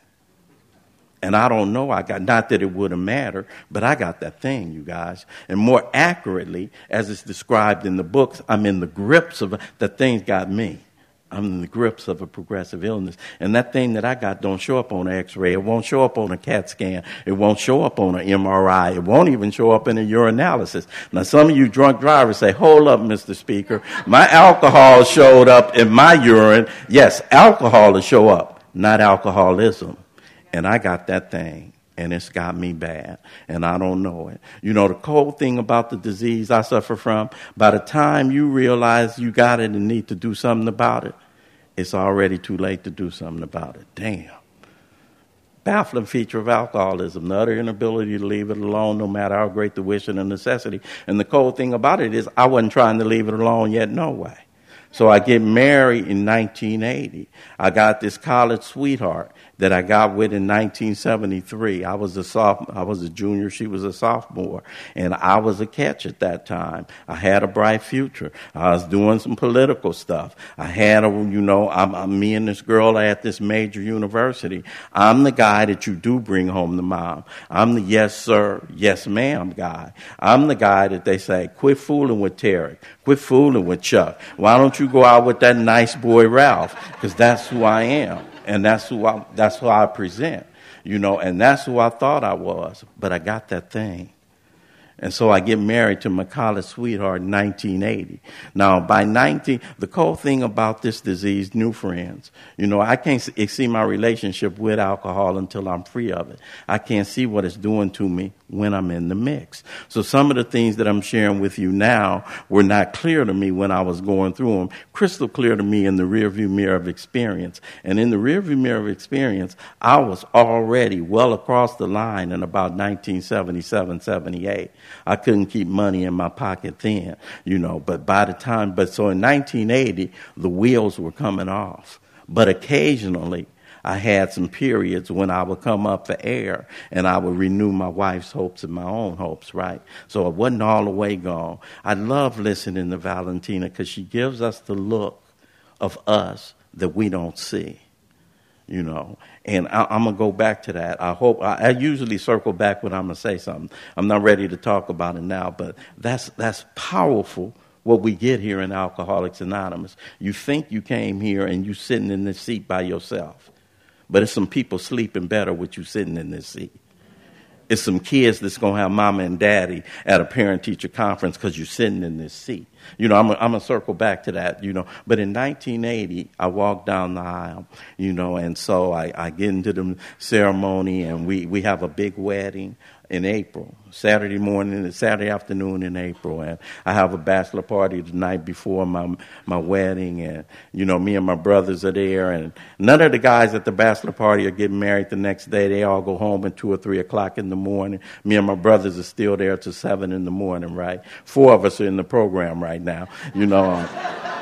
And I don't know, I got, not that it wouldn't matter, but I got that thing, you guys. And more accurately, as it's described in the books, I'm in the grips of, that thing's got me. I'm in the grips of a progressive illness. And that thing that I got don't show up on an x-ray. It won't show up on a CAT scan. It won't show up on an M R I. It won't even show up in a urinalysis. Now, some of you drunk drivers say, hold up, Mister Speaker. My alcohol showed up in my urine. Yes, alcohol will show up, not alcoholism. And I got that thing. And it's got me bad, and I don't know it. You know, the cold thing about the disease I suffer from, by the time you realize you got it and need to do something about it, it's already too late to do something about it. Damn. Baffling feature of alcoholism, the utter inability to leave it alone no matter how great the wish and the necessity. And the cold thing about it is I wasn't trying to leave it alone yet, no way. So I get married in nineteen eighty. I got this college sweetheart that I got with in nineteen seventy-three. I was a sophomore, I was a junior, she was a sophomore, and I was a catch at that time. I had a bright future. I was doing some political stuff. I had a, you know, I'm, I'm me and this girl at this major university. I'm the guy that you do bring home to mom. I'm the yes sir, yes ma'am guy. I'm the guy that they say, quit fooling with Tarek, quit fooling with Chuck. Why don't you go out with that nice boy Ralph? Because that's who I am. And that's who I, that's who I present, you know, and that's who I thought I was. But I got that thing. And so I get married to my college sweetheart in nineteen eighty. Now, by nineteen, the cold thing about this disease, new friends, you know, I can't see my relationship with alcohol until I'm free of it. I can't see what it's doing to me when I'm in the mix. So some of the things that I'm sharing with you now were not clear to me when I was going through them, crystal clear to me in the rearview mirror of experience. And in the rearview mirror of experience, I was already well across the line in about nineteen seventy-seven, seventy-eight. I couldn't keep money in my pocket then, you know, but by the time, but so in nineteen eighty, the wheels were coming off. But occasionally, I had some periods when I would come up for air and I would renew my wife's hopes and my own hopes, right? So it wasn't all the way gone. I love listening to Valentina because she gives us the look of us that we don't see, you know. And I, I'm going to go back to that. I hope, I, I usually circle back when I'm going to say something. I'm not ready to talk about it now, but that's that's powerful. What we get here in Alcoholics Anonymous. You think you came here and you sitting in this seat by yourself. But it's some people sleeping better with you sitting in this seat. It's some kids that's going to have mama and daddy at a parent-teacher conference because you're sitting in this seat. You know, I'm going to circle back to that, you know. But in nineteen eighty, I walked down the aisle, you know, and so I, I get into the ceremony, and we, we have a big wedding in April, Saturday morning, Saturday afternoon in April, and I have a bachelor party the night before my my wedding, and you know, me and my brothers are there, and none of the guys at the bachelor party are getting married the next day. They all go home at two or three o'clock in the morning. Me and my brothers are still there till seven in the morning, right? Four of us are in the program right now, you know.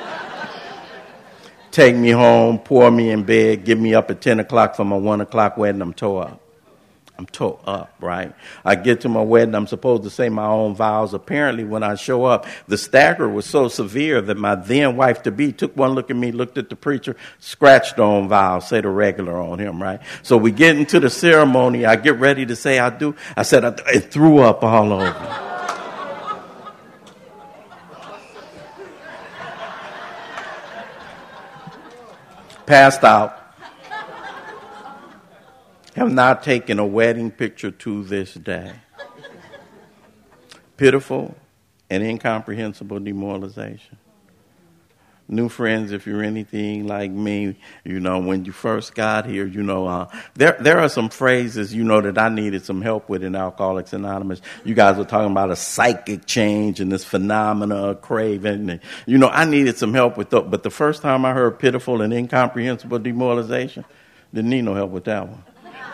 Take me home, pour me in bed, get me up at ten o'clock for my one o'clock wedding. I'm tore up. I'm tore up, right? I get to my wedding. I'm supposed to say my own vows. Apparently, when I show up, the stagger was so severe that my then wife-to-be took one look at me, looked at the preacher, scratched on vows, say the regular on him, right? So we get into the ceremony. I get ready to say I do. I said I, I threw up all over. Passed out. Have not taken a wedding picture to this day. Pitiful and incomprehensible demoralization. New friends, if you're anything like me, you know, when you first got here, you know, uh, there there are some phrases, you know, that I needed some help with in Alcoholics Anonymous. You guys were talking about a psychic change and this phenomena of craving. And, you know, I needed some help with that. But the first time I heard pitiful and incomprehensible demoralization, didn't need no help with that one.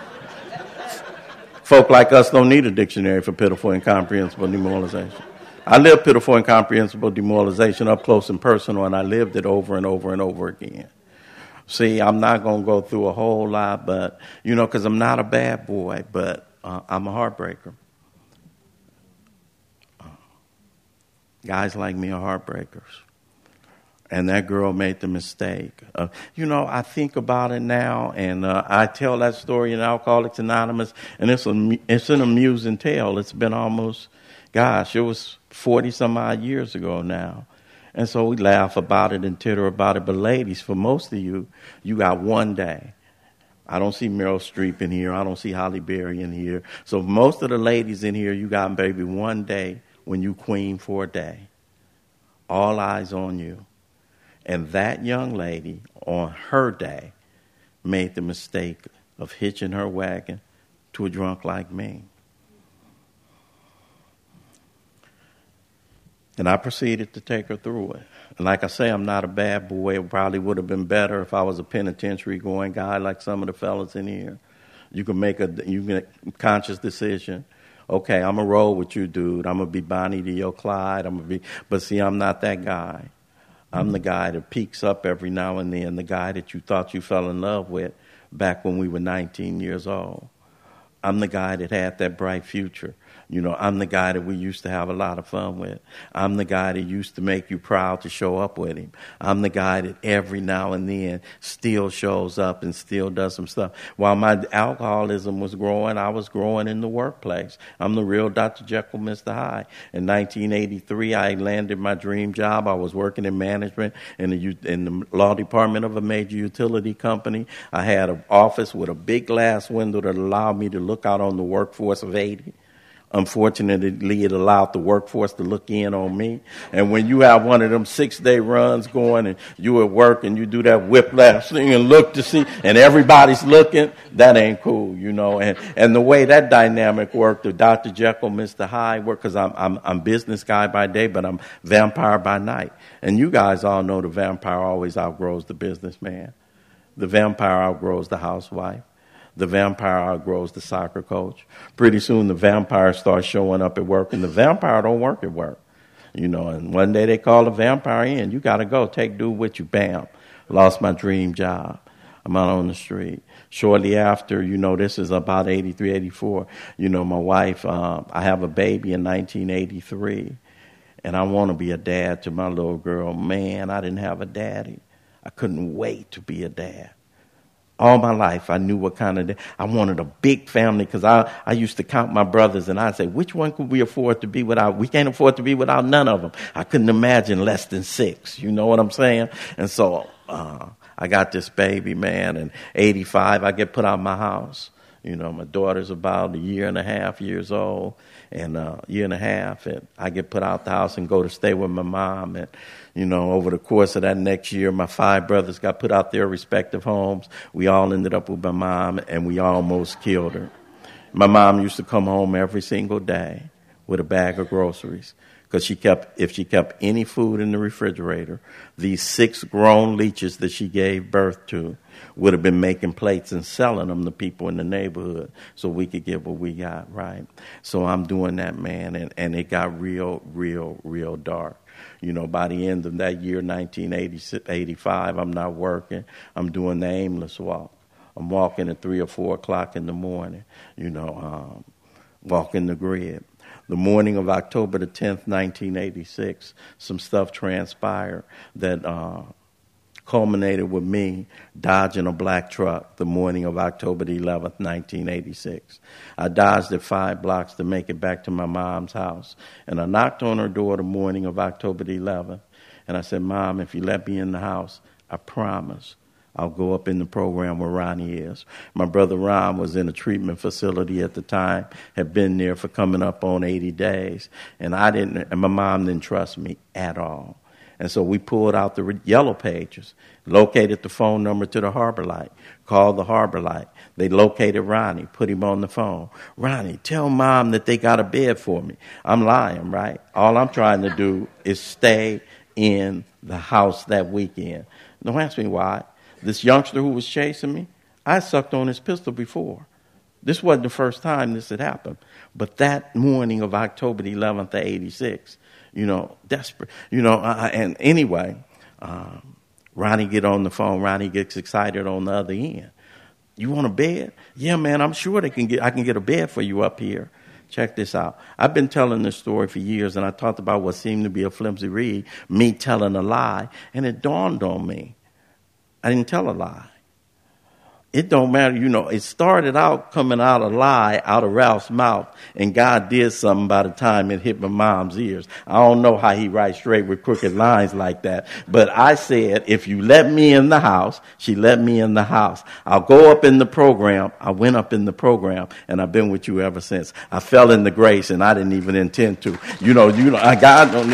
Folk like us don't need a dictionary for pitiful and incomprehensible demoralization. I lived pitiful and incomprehensible demoralization up close and personal, and I lived it over and over and over again. See, I'm not going to go through a whole lot, but, you know, because I'm not a bad boy, but uh, I'm a heartbreaker. Uh, guys like me are heartbreakers. And that girl made the mistake. Uh, you know, I think about it now, and uh, I tell that story in Alcoholics Anonymous, and it's, a, it's an amusing tale. It's been almost, gosh, it was forty-some odd years ago now. And so we laugh about it and titter about it. But ladies, for most of you, you got one day. I don't see Meryl Streep in here. I don't see Holly Berry in here. So most of the ladies in here, you got, baby, one day when you queen for a day. All eyes on you. And that young lady, on her day, made the mistake of hitching her wagon to a drunk like me. And I proceeded to take her through it. And like I say, I'm not a bad boy. It probably would have been better if I was a penitentiary-going guy like some of the fellas in here. You can make a you can make a conscious decision. Okay, I'm going to roll with you, dude. I'm going to be Bonnie to your Clyde. I'm gonna be, but see, I'm not that guy. I'm the guy that peeks up every now and then, the guy that you thought you fell in love with back when we were nineteen years old. I'm the guy that had that bright future. You know, I'm the guy that we used to have a lot of fun with. I'm the guy that used to make you proud to show up with him. I'm the guy that every now and then still shows up and still does some stuff. While my alcoholism was growing, I was growing in the workplace. I'm the real Doctor Jekyll, Mister Hyde. In nineteen eighty-three, I landed my dream job. I was working in management in the, in the law department of a major utility company. I had an office with a big glass window that allowed me to look out on the workforce of eighty. Unfortunately, it allowed the workforce to look in on me. And when you have one of them six-day runs going and you at work and you do that whiplash thing and look to see, and everybody's looking, that ain't cool, you know. And and the way that dynamic worked, the Doctor Jekyll, Mister Hyde work, because I'm, I'm, I'm business guy by day, but I'm vampire by night. And you guys all know the vampire always outgrows the businessman. The vampire outgrows the housewife. the vampire outgrows the soccer coach. Pretty soon the vampire starts showing up at work, and the vampire don't work at work. You know, and one day they call the vampire in. You got to go. Take dude with you. Bam. Lost my dream job. I'm out on the street. Shortly after, you know, this is about eighty-three, eighty-four. You know, my wife, uh, I have a baby in nineteen eighty-three, and I want to be a dad to my little girl. Man, I didn't have a daddy. I couldn't wait to be a dad. All my life, I knew what kind of dad. I wanted a big family because I, I used to count my brothers, and I'd say, which one could we afford to be without? We can't afford to be without none of them. I couldn't imagine less than six. You know what I'm saying? And so uh, I got this baby, man, and eighty-five, I get put out of my house. You know, my daughter's about a year and a half years old, and a uh, year and a half, and I get put out the house and go to stay with my mom. And, you know, over the course of that next year, my five brothers got put out their respective homes. We all ended up with my mom, and we almost killed her. My mom used to come home every single day with a bag of groceries, because she kept, if she kept any food in the refrigerator, these six grown leeches that she gave birth to would have been making plates and selling them to people in the neighborhood so we could get what we got, right? So I'm doing that, man, and, and it got real, real, real dark. You know, by the end of that year, nineteen eighty-five, I'm not working. I'm doing the aimless walk. I'm walking at three or four o'clock in the morning, you know, um, walking the grid. The morning of October the tenth, nineteen eighty-six, some stuff transpired that uh, culminated with me dodging a black truck the morning of October the eleventh, nineteen eighty-six. I dodged it five blocks to make it back to my mom's house, and I knocked on her door the morning of October the eleventh, and I said, Mom, if you let me in the house, I promise I'll go up in the program where Ronnie is. My brother Ron was in a treatment facility at the time, had been there for coming up on eighty days, and I didn't, and my mom didn't trust me at all. And so we pulled out the yellow pages, located the phone number to the Harbor Light, called the Harbor Light. They located Ronnie, put him on the phone. Ronnie, tell Mom that they got a bed for me. I'm lying, right? All I'm trying to do is stay in the house that weekend. Don't ask me why. This youngster who was chasing me, I sucked on his pistol before. This wasn't the first time this had happened. But that morning of October the eleventh of eighty-six, you know, desperate, you know, uh, and anyway, um, Ronnie get on the phone. Ronnie gets excited on the other end. You want a bed? Yeah, man, I'm sure they can get, I can get a bed for you up here. Check this out. I've been telling this story for years, and I talked about what seemed to be a flimsy reed, me telling a lie, and it dawned on me. I didn't tell a lie. It don't matter, you know, it started out coming out a lie out of Ralph's mouth, and God did something by the time it hit my mom's ears. I don't know how he writes straight with crooked lines like that, but I said, if you let me in the house, she let me in the house. I'll go up in the program. I went up in the program, and I've been with you ever since. I fell in the grace, and I didn't even intend to. You know, you know, I God don't.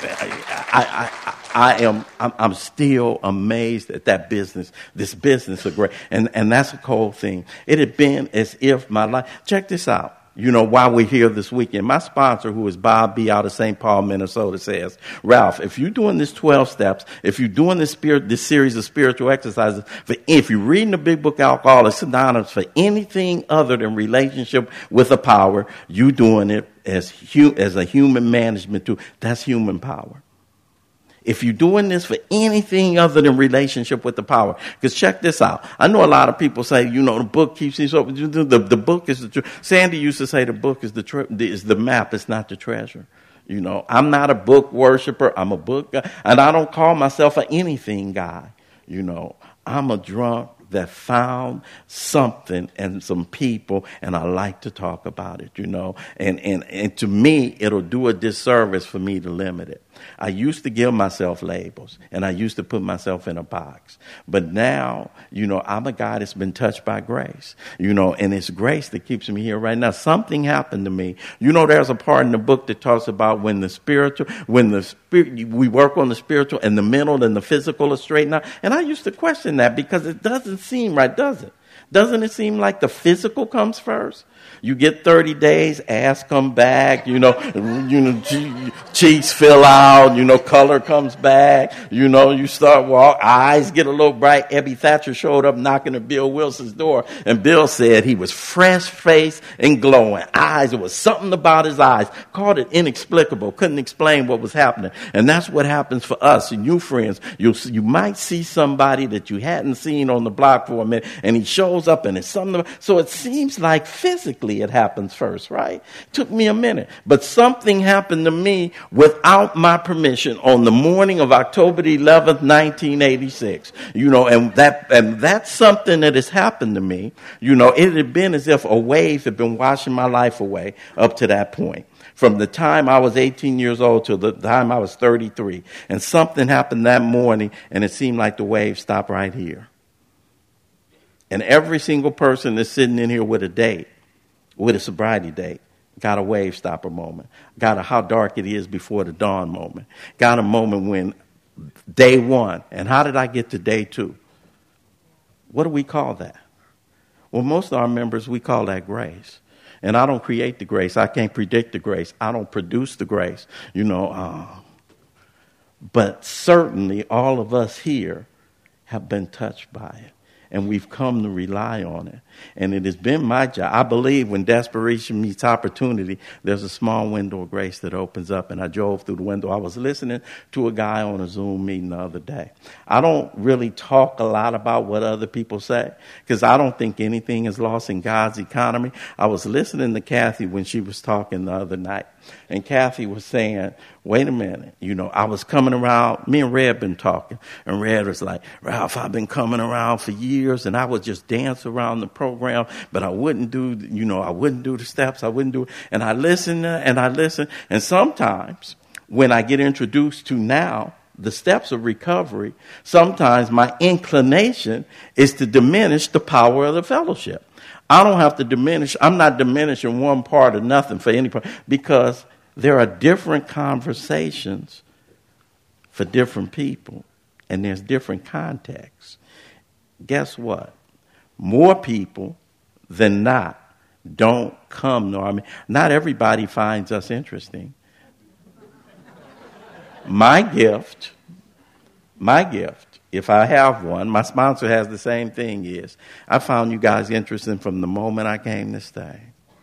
I, I, I I am, I'm, I'm still amazed at that business, this business of grace. And, and that's a cold thing. It had been as if my life, check this out. You know, while we're here this weekend, my sponsor, who is Bob B. out of Saint Paul, Minnesota, says, Ralph, if you're doing this twelve steps, if you're doing this spirit, this series of spiritual exercises, for, if you're reading the big book Alcoholics Anonymous for anything other than relationship with a power, you doing it as, hu- as a human management tool. That's human power. If you're doing this for anything other than relationship with the power, because check this out. I know a lot of people say, you know, the book keeps things open. The, the book is the truth. Sandy used to say the book is the tre- is the map. It's not the treasure. You know, I'm not a book worshiper. I'm a book guy, and I don't call myself an anything guy. You know, I'm a drunk that found something and some people, and I like to talk about it, you know. And, and, and to me, it'll do a disservice for me to limit it. I used to give myself labels, and I used to put myself in a box. But now, you know, I'm a guy that's been touched by grace, you know, and it's grace that keeps me here right now. Something happened to me. You know, there's a part in the book that talks about when the spiritual, when the spirit, we work on the spiritual and the mental and the physical are straightened out. And I used to question that because it doesn't seem right, does it? Doesn't it seem like the physical comes first? You get thirty days, ass come back, you know, you know, cheeks fill out, you know, color comes back, you know, you start walk, eyes get a little bright. Ebby Thatcher showed up knocking at Bill Wilson's door, and Bill said he was fresh-faced and glowing. Eyes, there was something about his eyes. Called it inexplicable, couldn't explain what was happening. And that's what happens for us and you friends. You you might see somebody that you hadn't seen on the block for a minute, and he shows up and it's something. So it seems like physically it happens first, right? Took me a minute. But something happened to me without my permission on the morning of October eleventh, nineteen eighty-six. You know, and that and that's something that has happened to me. You know, it had been as if a wave had been washing my life away up to that point. From the time I was eighteen years old to the time I was thirty-three. And something happened that morning, and it seemed like the wave stopped right here. And every single person that's sitting in here with a date, with a sobriety date, got a wave stopper moment, got a how dark it is before the dawn moment, got a moment when day one, and how did I get to day two? What do we call that? Well, most of our members, we call that grace. And I don't create the grace. I can't predict the grace. I don't produce the grace, you know. Uh, but certainly all of us here have been touched by it. And we've come to rely on it. And it has been my job. I believe when desperation meets opportunity, there's a small window of grace that opens up. And I drove through the window. I was listening to a guy on a Zoom meeting the other day. I don't really talk a lot about what other people say, because I don't think anything is lost in God's economy. I was listening to Kathy when she was talking the other night. And Kathy was saying, wait a minute, you know, I was coming around, me and Red been talking, and Red was like, Ralph, I've been coming around for years, and I would just dance around the program, but I wouldn't do, you know, I wouldn't do the steps, I wouldn't do it. And I listen and I listen, and sometimes when I get introduced to now the steps of recovery, sometimes my inclination is to diminish the power of the fellowship. I don't have to diminish. I'm not diminishing one part or nothing for any part, because there are different conversations for different people, and there's different contexts. Guess what? More people than not don't come. No, I mean, not everybody finds us interesting. My gift, my gift, if I have one, my sponsor has the same thing, is I found you guys interesting from the moment I came to stay.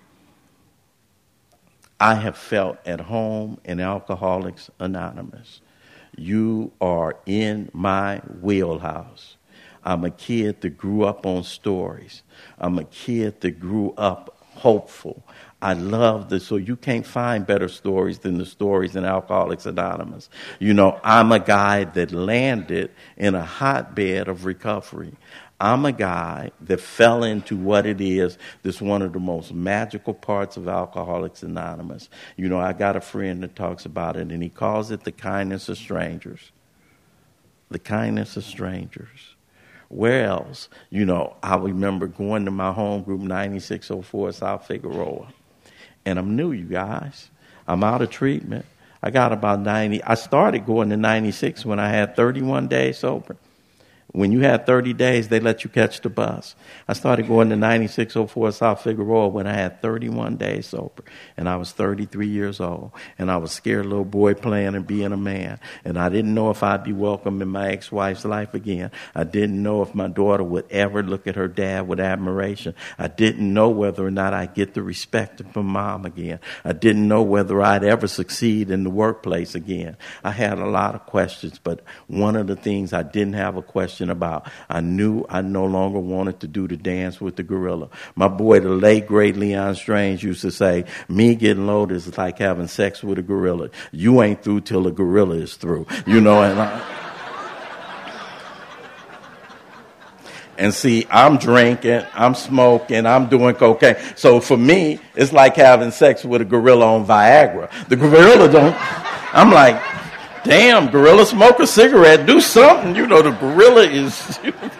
I have felt at home in Alcoholics Anonymous. You are in my wheelhouse. I'm a kid that grew up on stories. I'm a kid that grew up hopeful. I love this. So you can't find better stories than the stories in Alcoholics Anonymous. You know, I'm a guy that landed in a hotbed of recovery. I'm a guy that fell into what it is that's one of the most magical parts of Alcoholics Anonymous. You know, I got a friend that talks about it, and he calls it the kindness of strangers. The kindness of strangers. Where else? You know, I remember going to my home group, ninety-six oh four South Figueroa. And I'm new, you guys. I'm out of treatment. I got about ninety. I started going to ninety-six when I had thirty-one days sober. When you had thirty days, they let you catch the bus. I started going to ninety-six oh four South Figueroa when I had thirty-one days sober. And I was thirty-three years old. And I was a scared little boy playing and being a man. And I didn't know if I'd be welcome in my ex-wife's life again. I didn't know if my daughter would ever look at her dad with admiration. I didn't know whether or not I'd get the respect from mom again. I didn't know whether I'd ever succeed in the workplace again. I had a lot of questions, but one of the things I didn't have a question about, I knew I no longer wanted to do the dance with the gorilla. My boy, the late great Leon Strange, used to say, me getting loaded is like having sex with a gorilla. You ain't through till the gorilla is through. You know, and I, and see, I'm drinking, I'm smoking, I'm doing cocaine. So for me, it's like having sex with a gorilla on Viagra. The gorilla don't, I'm like, damn, gorilla, smoke a cigarette, do something. You know, the gorilla is,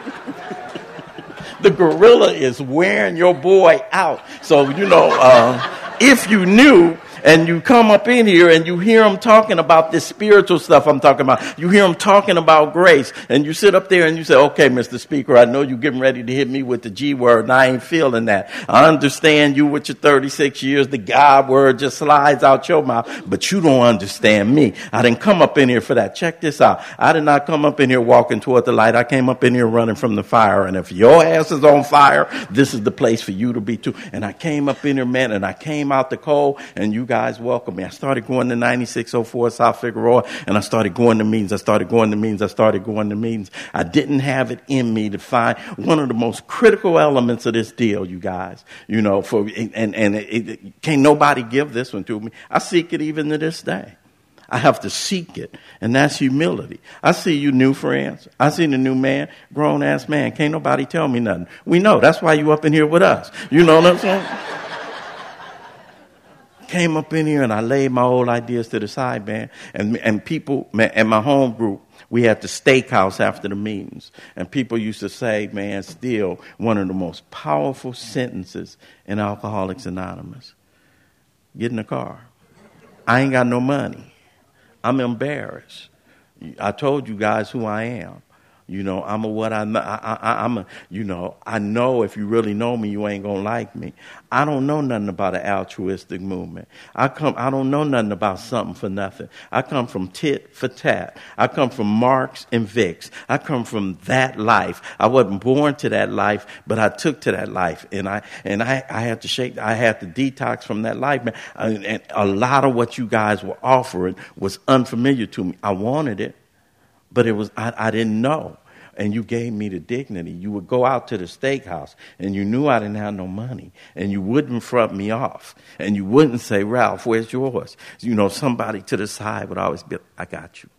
the gorilla is wearing your boy out. So, you know, uh, if you knew, And you come up in here and you hear them talking about this spiritual stuff I'm talking about. You hear them talking about grace. And you sit up there and you say, okay, Mister Speaker, I know you're getting ready to hit me with the G word and I ain't feeling that. I understand you with your thirty-six years, the God word just slides out your mouth, but you don't understand me. I didn't come up in here for that. Check this out. I did not come up in here walking toward the light. I came up in here running from the fire. And if your ass is on fire, this is the place for you to be too. And I came up in here, man, and I came out the cold, and you guys welcomed me. I started going to ninety-six oh four South Figueroa, and I started going to meetings. I started going to meetings. I started going to meetings. I didn't have it in me to find one of the most critical elements of this deal, you guys. You know, for and and it, it, can't nobody give this one to me. I seek it even to this day. I have to seek it, and that's humility. I see you new friends. I see the new man, grown-ass man. Can't nobody tell me nothing. We know. That's why you up in here with us. You know what I'm saying? Came up in here, and I laid my old ideas to the side, man. And, and people, man, and my home group, we had the steakhouse after the meetings. And people used to say, man, still one of the most powerful sentences in Alcoholics Anonymous. Get in the car. I ain't got no money. I'm embarrassed. I told you guys who I am. You know, I'm a what I, I, I I'm a, you know, I know if you really know me, you ain't going to like me. I don't know nothing about an altruistic movement. I come, I don't know nothing about something for nothing. I come from tit for tat. I come from Marx and Vicks. I come from that life. I wasn't born to that life, but I took to that life. And I, and I, I had to shake, I had to detox from that life, man. And, and a lot of what you guys were offering was unfamiliar to me. I wanted it. But it was I, I didn't know, and you gave me the dignity. You would go out to the steakhouse, and you knew I didn't have no money, and you wouldn't front me off, and you wouldn't say, Ralph, where's yours? You know, somebody to the side would always be, I got you.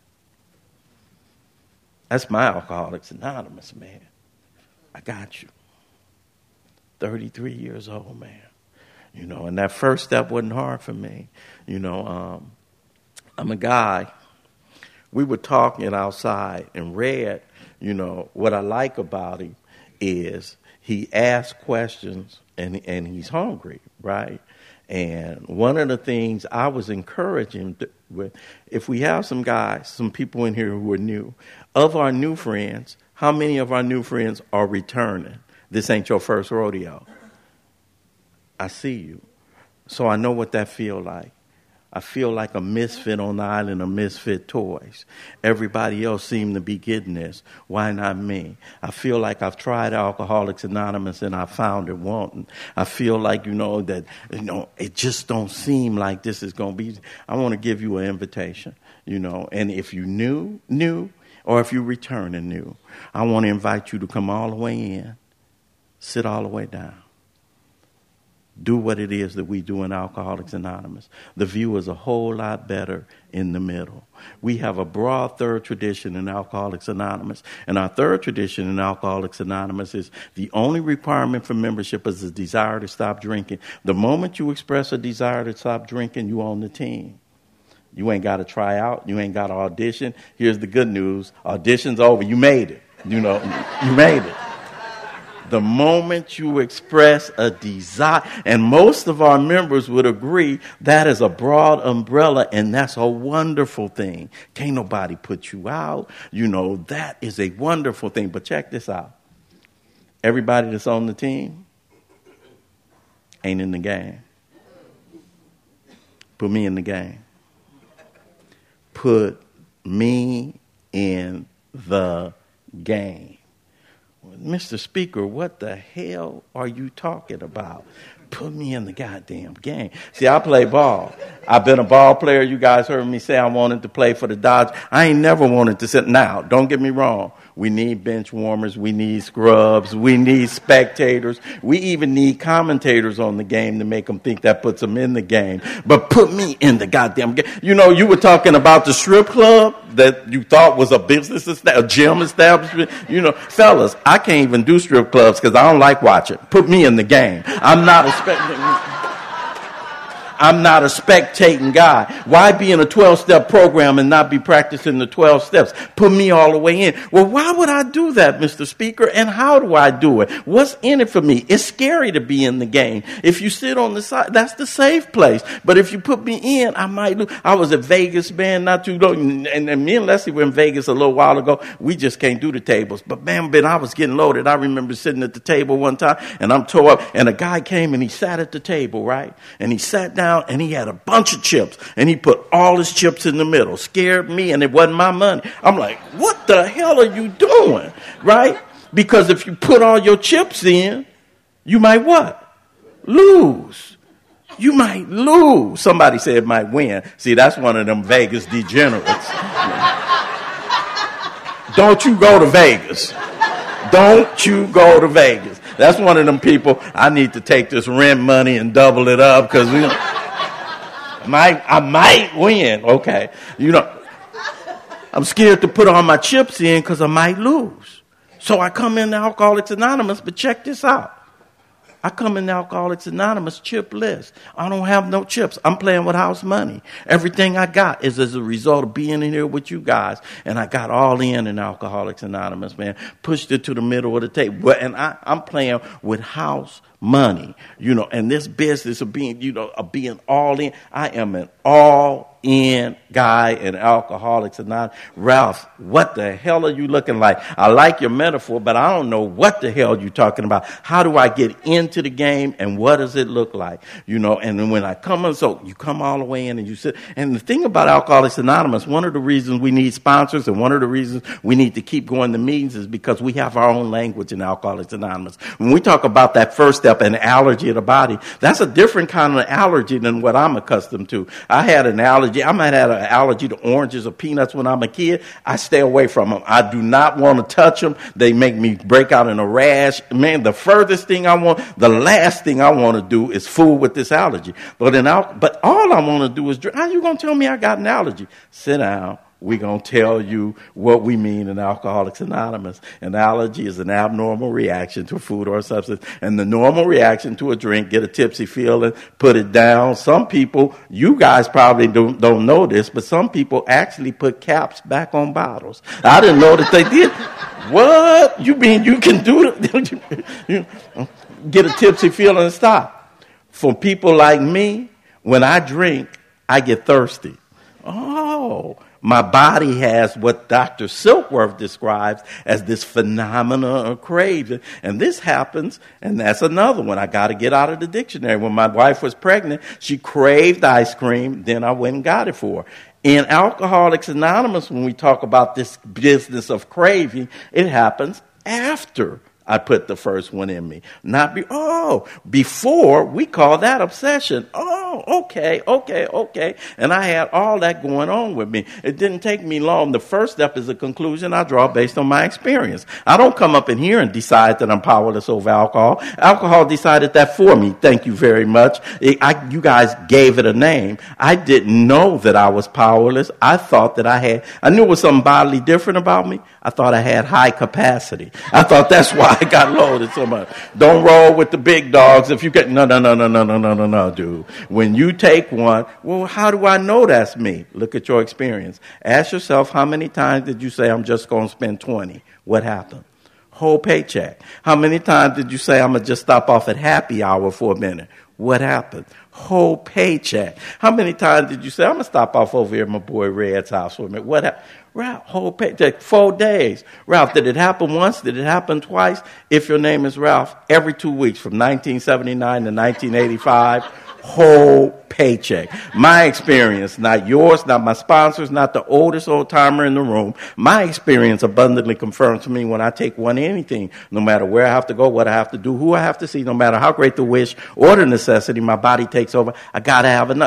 That's my Alcoholics Anonymous, man. I got you. thirty-three years old, man. You know, and that first step wasn't hard for me. You know, um, I'm a guy. We were talking outside, and Red, you know, what I like about him is he asks questions, and and he's hungry, right? And one of the things I was encouraging to, with, if we have some guys, some people in here who are new, of our new friends, how many of our new friends are returning? This ain't your first rodeo. I see you. So I know what that feel like. I feel like a misfit on the island of misfit toys. Everybody else seemed to be getting this. Why not me? I feel like I've tried Alcoholics Anonymous and I found it wanting. I feel like, you know, that, you know, it just don't seem like this is going to be. I want to give you an invitation, you know, and if you knew, knew, or if you return and knew, I want to invite you to come all the way in, sit all the way down. Do what it is that we do in Alcoholics Anonymous. The view is a whole lot better in the middle. We have a broad third tradition in Alcoholics Anonymous. And our third tradition in Alcoholics Anonymous is the only requirement for membership is a desire to stop drinking. The moment you express a desire to stop drinking, you on the team. You ain't got to try out. You ain't got to audition. Here's the good news. Audition's over. You made it. You know, you made it. The moment you express a desire, and most of our members would agree that is a broad umbrella, and that's a wonderful thing. Can't nobody put you out. You know, that is a wonderful thing. But check this out. Everybody that's on the team ain't in the game. Put me in the game. Put me in the game. Mister Speaker, what the hell are you talking about? Put me in the goddamn game. See, I play ball. I've been a ball player. You guys heard me say I wanted to play for the Dodgers. I ain't never wanted to sit. Now, don't get me wrong. We need bench warmers. We need scrubs. We need spectators. We even need commentators on the game to make them think that puts them in the game. But put me in the goddamn game. You know, you were talking about the strip club that you thought was a business, a gym establishment. You know, fellas, I can't even do strip clubs because I don't like watching. Put me in the game. I'm not expecting. I'm not a spectating guy. Why be in a twelve-step program and not be practicing the twelve steps? Put me all the way in. Well, why would I do that, Mister Speaker? And how do I do it? What's in it for me? It's scary to be in the game. If you sit on the side, that's the safe place. But if you put me in, I might lose. I was at Vegas, man, not too long. And, and me and Leslie were in Vegas a little while ago. We just can't do the tables. But, man, Ben, I was getting loaded. I remember sitting at the table one time, and I'm tore up. And a guy came, and he sat at the table, right? And he sat down, and he had a bunch of chips. And he put all his chips in the middle. Scared me, and it wasn't my money. I'm like, what the hell are you doing, right? Because if you put all your chips in, you might what? Lose. You might lose. Somebody said might win. See, that's one of them Vegas degenerates. Don't you go to Vegas. Don't you go to Vegas. That's one of them people, I need to take this rent money and double it up because we might, I might win. Okay. You know, I'm scared to put all my chips in because I might lose. So I come in Alcoholics Anonymous, but check this out. I come in Alcoholics Anonymous chip list. I don't have no chips. I'm playing with house money. Everything I got is as a result of being in here with you guys. And I got all in in Alcoholics Anonymous, man. Pushed it to the middle of the table. And I, I'm playing with house money, you know, and this business of being, you know, of being all in. I am an all in guy in Alcoholics Anonymous. Ralph, what the hell are you looking like? I like your metaphor, but I don't know what the hell you're talking about. How do I get into the game and what does it look like? You know, and then when I come in, so you come all the way in and you sit. And the thing about Alcoholics Anonymous, one of the reasons we need sponsors and one of the reasons we need to keep going to meetings is because we have our own language in Alcoholics Anonymous. When we talk about that first step, an allergy of the body, that's a different kind of allergy than what I'm accustomed to. I had an allergy. I might have an allergy to oranges or peanuts when I'm a kid. I stay away from them. I do not want to touch them. They make me break out in a rash. Man, the furthest thing I want, the last thing I want to do is fool with this allergy. But in al- but all I want to do is drink. How you going to tell me I got an allergy? Sit down. We're going to tell you what we mean in Alcoholics Anonymous. An allergy is an abnormal reaction to a food or a substance. And the normal reaction to a drink, get a tipsy feeling, put it down. Some people, you guys probably don't, don't know this, but some people actually put caps back on bottles. I didn't know that they did. What? You mean you can do it? Get a tipsy feeling and stop. For people like me, when I drink, I get thirsty. Oh, my body has what Doctor Silkworth describes as this phenomenon of craving. And this happens, and that's another one. I got to get out of the dictionary. When my wife was pregnant, she craved ice cream. Then I went and got it for her. In Alcoholics Anonymous, when we talk about this business of craving, it happens after I put the first one in me. Not be, oh, before we call that obsession. Oh, okay, okay, okay. And I had all that going on with me. It didn't take me long. The first step is a conclusion I draw based on my experience. I don't come up in here and decide that I'm powerless over alcohol. Alcohol decided that for me. Thank you very much. It, I, you guys gave it a name. I didn't know that I was powerless. I thought that I had, I knew it was something bodily different about me. I thought I had high capacity. I thought that's why I got loaded so much. Don't roll with the big dogs. If you get, no, no, no, no, no, no, no, no, no, dude. When you take one, well, how do I know that's me? Look at your experience. Ask yourself, how many times did you say, I'm just going to spend twenty? What happened? Whole paycheck. How many times did you say, I'm going to just stop off at happy hour for a minute? What happened? Whole paycheck. How many times did you say, I'm going to stop off over here at my boy Red's house for a minute? What happened? Ralph, whole paycheck, four days. Ralph, did it happen once? Did it happen twice? If your name is Ralph, every two weeks from nineteen seventy-nine to nineteen eighty-five, whole paycheck. My experience, not yours, not my sponsors, not the oldest old timer in the room. My experience abundantly confirms to me when I take one anything, no matter where I have to go, what I have to do, who I have to see, no matter how great the wish or the necessity, my body takes over. I got to have enough. Oh,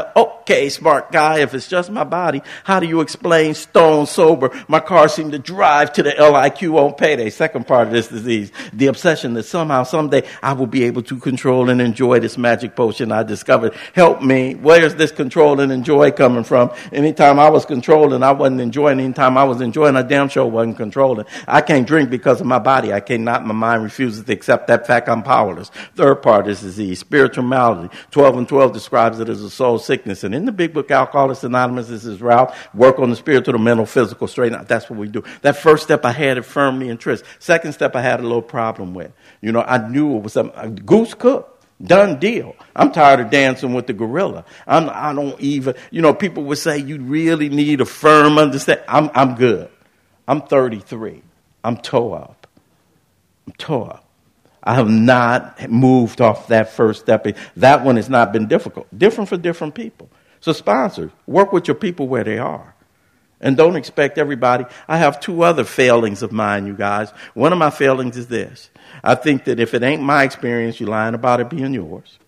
Okay, smart guy, if it's just my body, how do you explain stone sober? My car seemed to drive to the L I Q on payday. Second part of this disease, the obsession that somehow, someday, I will be able to control and enjoy this magic potion I discovered. Help me. Where's this control and enjoy coming from? Anytime I was controlling, I wasn't enjoying. Anytime I was enjoying, I damn sure wasn't controlling. I can't drink because of my body. I cannot. My mind refuses to accept that fact. I'm powerless. Third part of this disease, spiritual malady. twelve and twelve describes it as a soul sickness. And in the big book, Alcoholics Anonymous, this is Ralph, work on the spiritual, the mental, physical, straighten out. That's what we do. That first step, I had it firmly in tryst. Second step, I had a little problem with. You know, I knew it was a goose cook. Done deal. I'm tired of dancing with the gorilla. I'm, I don't even, you know, people would say you really need a firm understanding. I'm, I'm good. I'm thirty-three. I'm toe up. I'm toe up. I have not moved off that first step. That one has not been difficult. Different for different people. So sponsors, work with your people where they are. And don't expect everybody. I have two other failings of mine, you guys. One of my failings is this. I think that if it ain't my experience, you're lying about it being yours.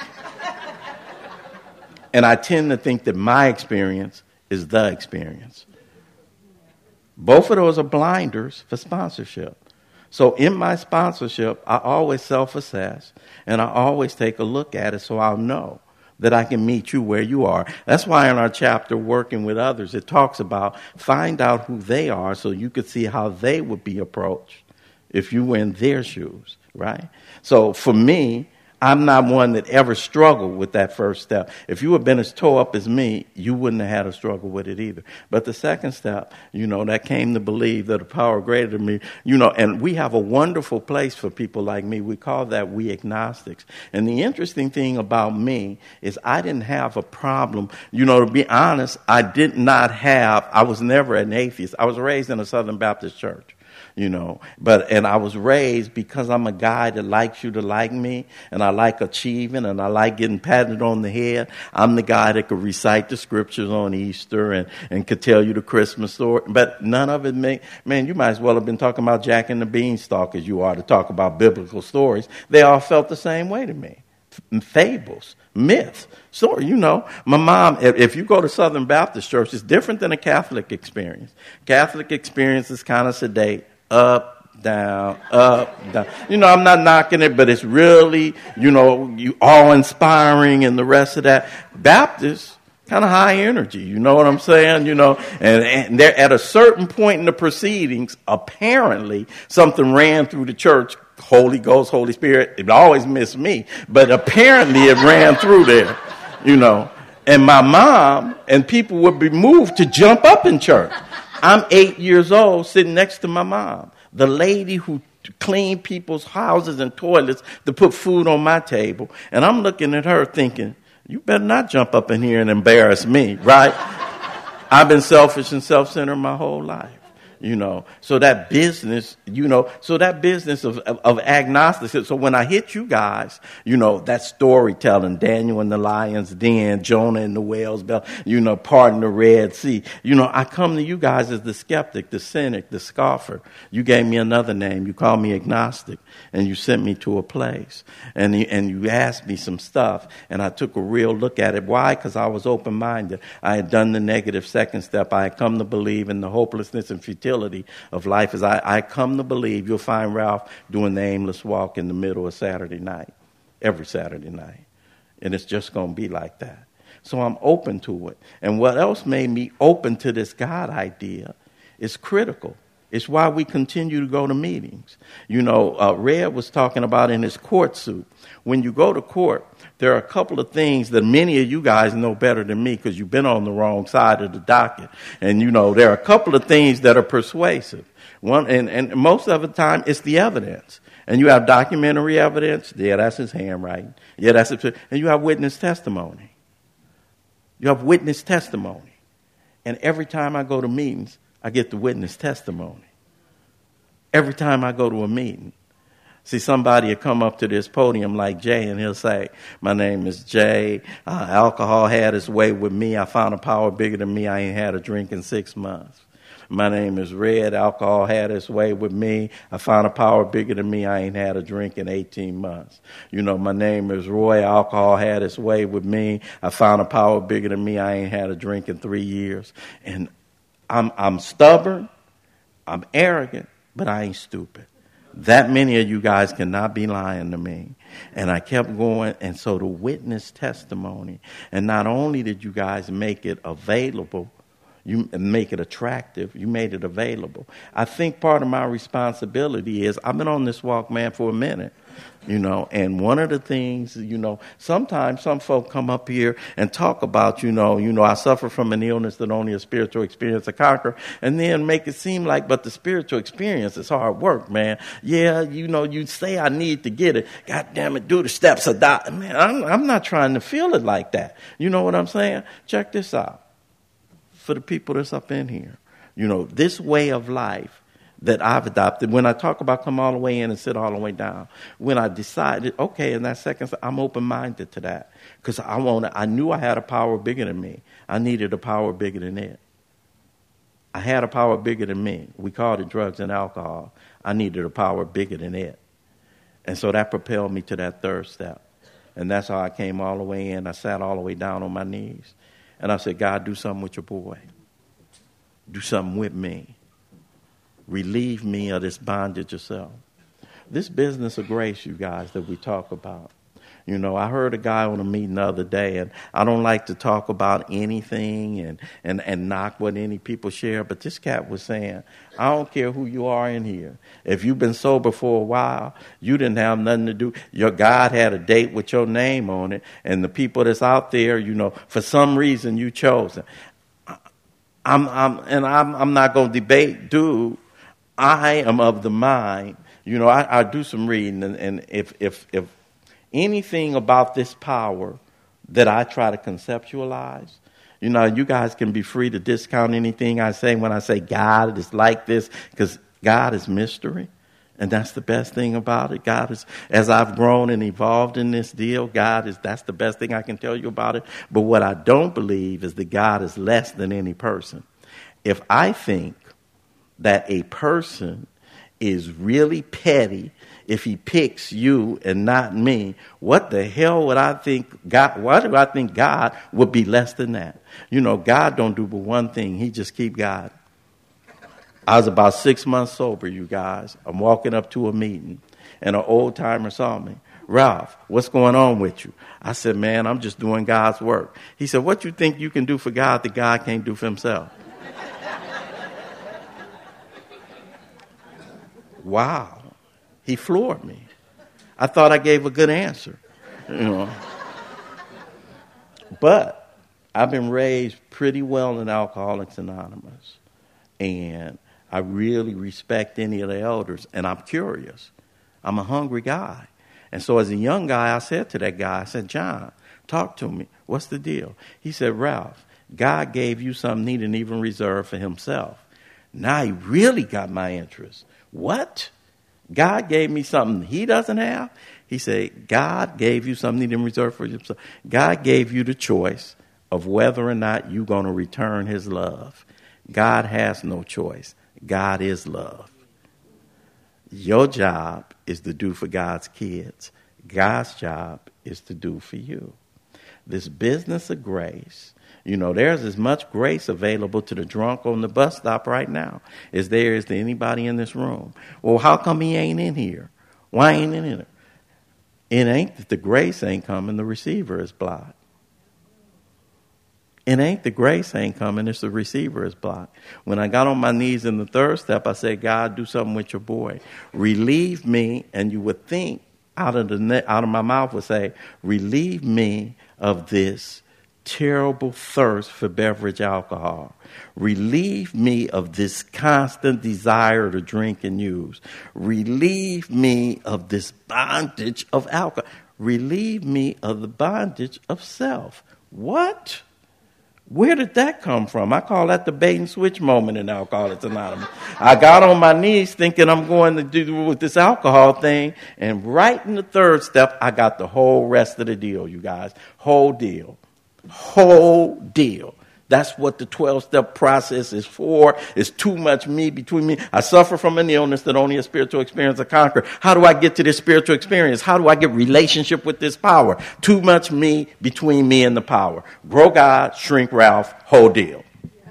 And I tend to think that my experience is the experience. Both of those are blinders for sponsorship. So in my sponsorship, I always self-assess, and I always take a look at it so I'll know that I can meet you where you are. That's why in our chapter, Working with Others, it talks about find out who they are so you could see how they would be approached if you were in their shoes, right? So for me, I'm not one that ever struggled with that first step. If you had been as toe up as me, you wouldn't have had a struggle with it either. But the second step, you know, that came to believe that a power greater than me, you know, and we have a wonderful place for people like me. We call that we agnostics. And the interesting thing about me is I didn't have a problem. You know, to be honest, I did not have, I was never an atheist. I was raised in a Southern Baptist church. You know, but, and I was raised because I'm a guy that likes you to like me, and I like achieving, and I like getting patted on the head. I'm the guy that could recite the scriptures on Easter and, and could tell you the Christmas story, but none of it make, man, you might as well have been talking about Jack and the Beanstalk as you are to talk about biblical stories. They all felt the same way to me. Fables, myths, story. You know, my mom, if, if you go to Southern Baptist Church, it's different than a Catholic experience. Catholic experience is kind of sedate. Up, down, up, down. You know, I'm not knocking it, but it's really, you know, you awe-inspiring and the rest of that. Baptists, kind of high energy, you know what I'm saying? You know, and, and they're at a certain point in the proceedings, apparently something ran through the church. Holy Ghost, Holy Spirit, it always missed me, but apparently it ran through there, you know. And my mom and people would be moved to jump up in church. I'm eight years old sitting next to my mom, the lady who cleaned people's houses and toilets to put food on my table. And I'm looking at her thinking, you better not jump up in here and embarrass me, right? I've been selfish and self-centered my whole life. You know, so that business, you know, so that business of, of, of agnosticism. So when I hit you guys, you know, that storytelling, Daniel in the lion's den, Jonah in the whale's belly, you know, parting the Red Sea. You know, I come to you guys as the skeptic, the cynic, the scoffer. You gave me another name. You called me agnostic, and you sent me to a place. And you, and you asked me some stuff, and I took a real look at it. Why? Because I was open-minded. I had done the negative second step. I had come to believe in the hopelessness and futility of life. As I, I come to believe, you'll find Ralph doing the aimless walk in the middle of Saturday night, every Saturday night. And it's just going to be like that. So I'm open to it. And what else made me open to this God idea is critical. It's why we continue to go to meetings. You know, uh, Red was talking about in his court suit. When you go to court, there are a couple of things that many of you guys know better than me because you've been on the wrong side of the docket. And, you know, there are a couple of things that are persuasive. One, and, and most of the time, it's the evidence. And you have documentary evidence. Yeah, that's his handwriting. Yeah, that's it. And you have witness testimony. You have witness testimony. And every time I go to meetings, I get the witness testimony. Every time I go to a meeting. See, somebody will come up to this podium like Jay, and he'll say, my name is Jay. Uh, alcohol had its way with me. I found a power bigger than me. I ain't had a drink in six months. My name is Red. Alcohol had its way with me. I found a power bigger than me. I ain't had a drink in eighteen months. You know, my name is Roy. Alcohol had its way with me. I found a power bigger than me. I ain't had a drink in three years. And I'm I'm stubborn. I'm arrogant, but I ain't stupid. That many of you guys cannot be lying to me. And I kept going. And so the witness testimony, and not only did you guys make it available, you make it attractive, you made it available. I think part of my responsibility is I've been on this walk, man, for a minute. You know, and one of the things, you know, sometimes some folk come up here and talk about, you know, you know, I suffer from an illness that only a spiritual experience can conquer, and then make it seem like, but the spiritual experience is hard work, man. Yeah, you know, you say I need to get it. God damn it, do the steps of that. Man, I'm, I'm not trying to feel it like that. You know what I'm saying? Check this out. For the people that's up in here, you know, this way of life that I've adopted, when I talk about come all the way in and sit all the way down, when I decided, okay, in that second, I'm open-minded to that. Because I want I knew I had a power bigger than me. I needed a power bigger than it. I had a power bigger than me. We called it drugs and alcohol. I needed a power bigger than it. And so that propelled me to that third step. And that's how I came all the way in. I sat all the way down on my knees. And I said, God, do something with your boy. Do something with me. Relieve me of this bondage yourself. This business of grace, you guys, that we talk about. You know, I heard a guy on a meeting the other day, and I don't like to talk about anything and, and, and knock what any people share, but this cat was saying, I don't care who you are in here. If you've been sober for a while, you didn't have nothing to do. Your God had a date with your name on it, and the people that's out there, you know, for some reason you chose it. I'm, I'm, and I'm, I'm not going to debate, dude. I am of the mind, you know, I, I do some reading, and, and if, if, if anything about this power that I try to conceptualize, you know, you guys can be free to discount anything I say when I say God is like this, because God is mystery. And that's the best thing about it. God is, as I've grown and evolved in this deal, God is, that's the best thing I can tell you about it. But what I don't believe is that God is less than any person. If I think that a person is really petty if he picks you and not me, what the hell would I think God, why do I think God would be less than that? You know, God don't do but one thing. He just keep God. I was about six months sober, you guys. I'm walking up to a meeting, and an old timer saw me. Ralph, what's going on with you? I said, man, I'm just doing God's work. He said, what you think you can do for God that God can't do for himself? Wow. He floored me. I thought I gave a good answer, you know. But I've been raised pretty well in Alcoholics Anonymous, and I really respect any of the elders, and I'm curious. I'm a hungry guy. And so as a young guy, I said to that guy, I said, John, talk to me. What's the deal? He said, Ralph, God gave you something he didn't even reserve for himself. Now he really got my interest. What? God gave me something he doesn't have? He said, God gave you something he didn't reserve for himself. God gave you the choice of whether or not you're going to return his love. God has no choice. God is love. Your job is to do for God's kids. God's job is to do for you. This business of grace, you know, there's as much grace available to the drunk on the bus stop right now as there is to anybody in this room. Well, how come he ain't in here? Why ain't in here? It ain't that the grace ain't coming, the receiver is blocked. It ain't the grace ain't coming, it's the receiver is blocked. When I got on my knees in the third step, I said, God, do something with your boy. Relieve me, and you would think out of the ne- out of my mouth would say, relieve me of this terrible thirst for beverage alcohol. Relieve me of this constant desire to drink and use. Relieve me of this bondage of alcohol. Relieve me of the bondage of self. What? Where did that come from? I call that the bait and switch moment in Alcoholics Anonymous. I got on my knees thinking I'm going to do with this alcohol thing, and right in the third step, I got the whole rest of the deal, you guys. Whole deal. Whole deal. That's what the twelve-step process is for. It's too much me between me. I suffer from an illness that only a spiritual experience can conquer. How do I get to this spiritual experience? How do I get relationship with this power? Too much me between me and the power. Grow God, shrink Ralph, whole deal.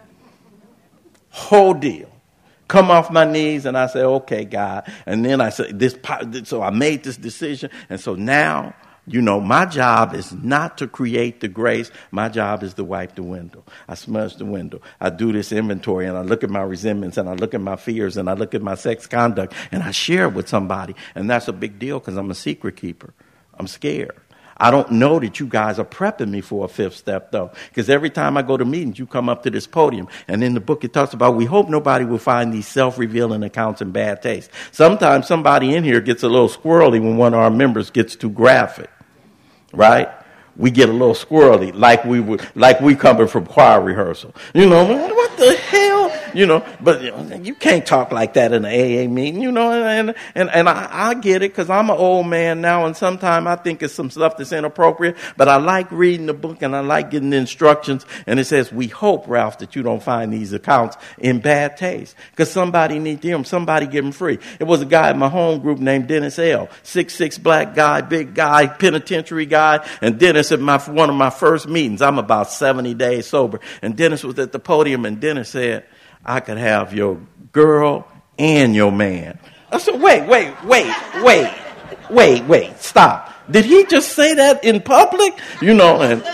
Whole deal. Come off my knees and I say, okay, God. And then I say, this. So I made this decision. And so now, you know, my job is not to create the grace. My job is to wipe the window. I smudge the window. I do this inventory and I look at my resentments and I look at my fears and I look at my sex conduct and I share it with somebody. And that's a big deal because I'm a secret keeper. I'm scared. I don't know that you guys are prepping me for a fifth step, though, because every time I go to meetings, you come up to this podium. And in the book, it talks about we hope nobody will find these self-revealing accounts in bad taste. Sometimes somebody in here gets a little squirrely when one of our members gets too graphic, right? We get a little squirrely, like we would, like we coming from choir rehearsal. You know, what the hell? You know, but you know, you can't talk like that in an A A meeting, you know, and and, and I, I get it because I'm an old man now, and sometimes I think it's some stuff that's inappropriate, but I like reading the book and I like getting the instructions, and it says, we hope, Ralph, that you don't find these accounts in bad taste because somebody needs to hear them, somebody give them free. It was a guy in my home group named Dennis L., six six black guy, big guy, penitentiary guy, and Dennis at my one of my first meetings, I'm about seventy days sober, and Dennis was at the podium, and Dennis said, I could have your girl and your man. I said, wait, wait, wait, wait, wait, wait, stop. Did he just say that in public? You know, and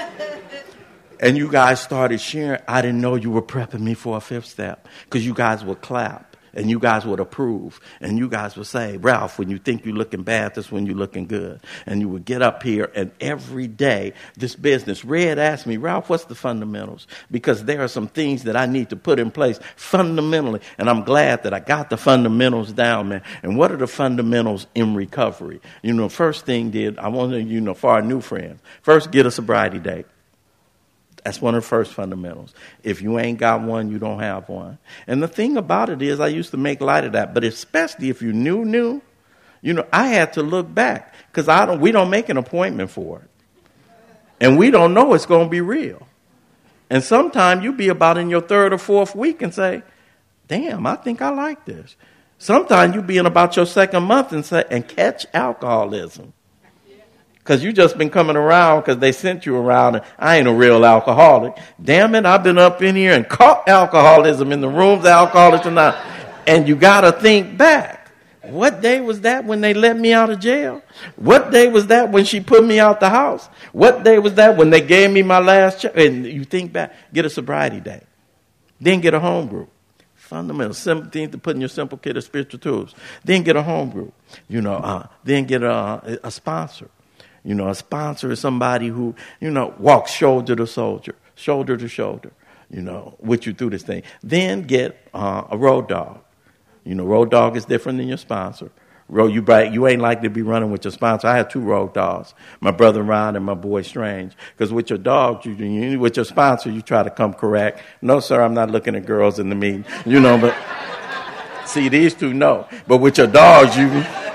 and you guys started sharing. I didn't know you were prepping me for a fifth step because you guys would clap. And you guys would approve. And you guys would say, Ralph, when you think you're looking bad, that's when you're looking good. And you would get up here and every day, this business. Red asked me, Ralph, what's the fundamentals? Because there are some things that I need to put in place fundamentally. And I'm glad that I got the fundamentals down, man. And what are the fundamentals in recovery? You know, first thing did, I want to, you know, for our new friends, first get a sobriety date. That's one of the first fundamentals. If you ain't got one, you don't have one. And the thing about it is I used to make light of that, but especially if you knew, knew, you know, I had to look back because I don't, we don't make an appointment for it. And we don't know it's going to be real. And sometimes you be about in your third or fourth week and say, damn, I think I like this. Sometimes you be in about your second month and say, and catch alcoholism. Because you just been coming around because they sent you around and I ain't a real alcoholic. Damn it, I've been up in here and caught alcoholism in the rooms of Alcoholics Anonymous. And you got to think back. What day was that when they let me out of jail? What day was that when she put me out the house? What day was that when they gave me my last check? And you think back, get a sobriety day. Then get a home group. Fundamental, simple things to put in your simple kit of spiritual tools. Then get a home group. You know, uh, then get a, a sponsor. You know, a sponsor is somebody who, you know, walks shoulder to shoulder, shoulder to shoulder, you know, with you through this thing. Then get uh, a road dog. You know, road dog is different than your sponsor. Road, you, you ain't likely to be running with your sponsor. I had two road dogs, my brother Ron and my boy Strange. Because with your dog, you, you, with your sponsor, you try to come correct. No, sir, I'm not looking at girls in the meeting. You know, but see, these two know. But with your dogs, you,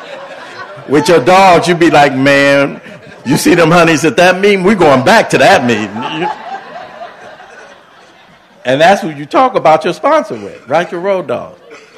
with your dogs, you be like, man, you see them honeys at that meeting? We're going back to that meeting. And that's who you talk about your sponsor with, right? Your road dog.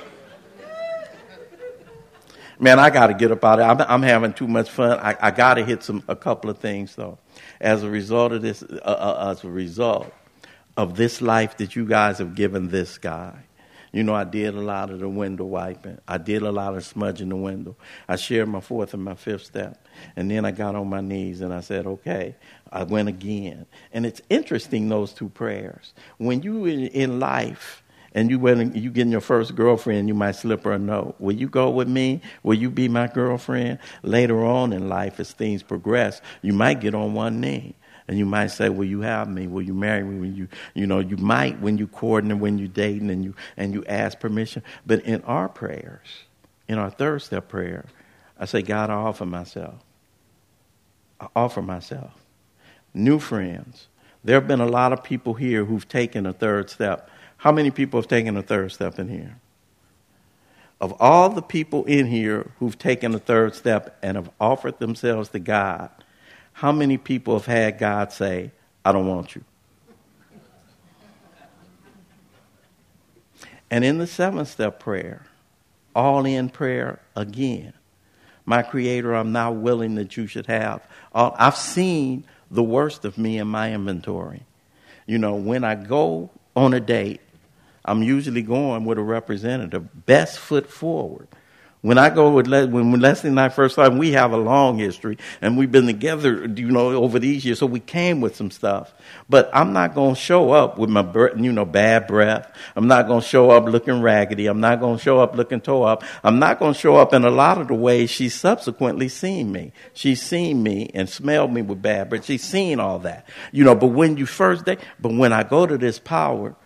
Man, I got to get up out of it. I'm, I'm having too much fun. I, I got to hit some a couple of things, though. As a result of this, uh, uh, as a result of this life that you guys have given this guy, you know, I did a lot of the window wiping. I did a lot of smudging the window. I shared my fourth and my fifth step. And then I got on my knees and I said, okay, I went again. And it's interesting, those two prayers. When you in, in life and you went, you getting your first girlfriend, you might slip her a note. Will you go with me? Will you be my girlfriend? Later on in life, as things progress, you might get on one knee. And you might say, will you have me? Will you marry me? When you, you know, you might when you courting, when you dating, and you and you ask permission. But in our prayers, in our third step prayer, I say, God, I offer myself. I offer myself. New friends. There have been a lot of people here who've taken a third step. How many people have taken a third step in here? Of all the people in here who've taken a third step and have offered themselves to God, how many people have had God say, I don't want you? And in the seven-step prayer, all-in prayer again, my Creator, I'm now willing that you should have. All, I've seen the worst of me in my inventory. You know, when I go on a date, I'm usually going with a representative, best foot forward. When I go with Les- when Leslie and I first started, we have a long history, and we've been together, you know, over these years. So we came with some stuff. But I'm not going to show up with my, you know, bad breath. I'm not going to show up looking raggedy. I'm not going to show up looking tore up. I'm not going to show up in a lot of the ways she's subsequently seen me. She's seen me and smelled me with bad breath. She's seen all that, you know. But when you first date, but when I go to this power,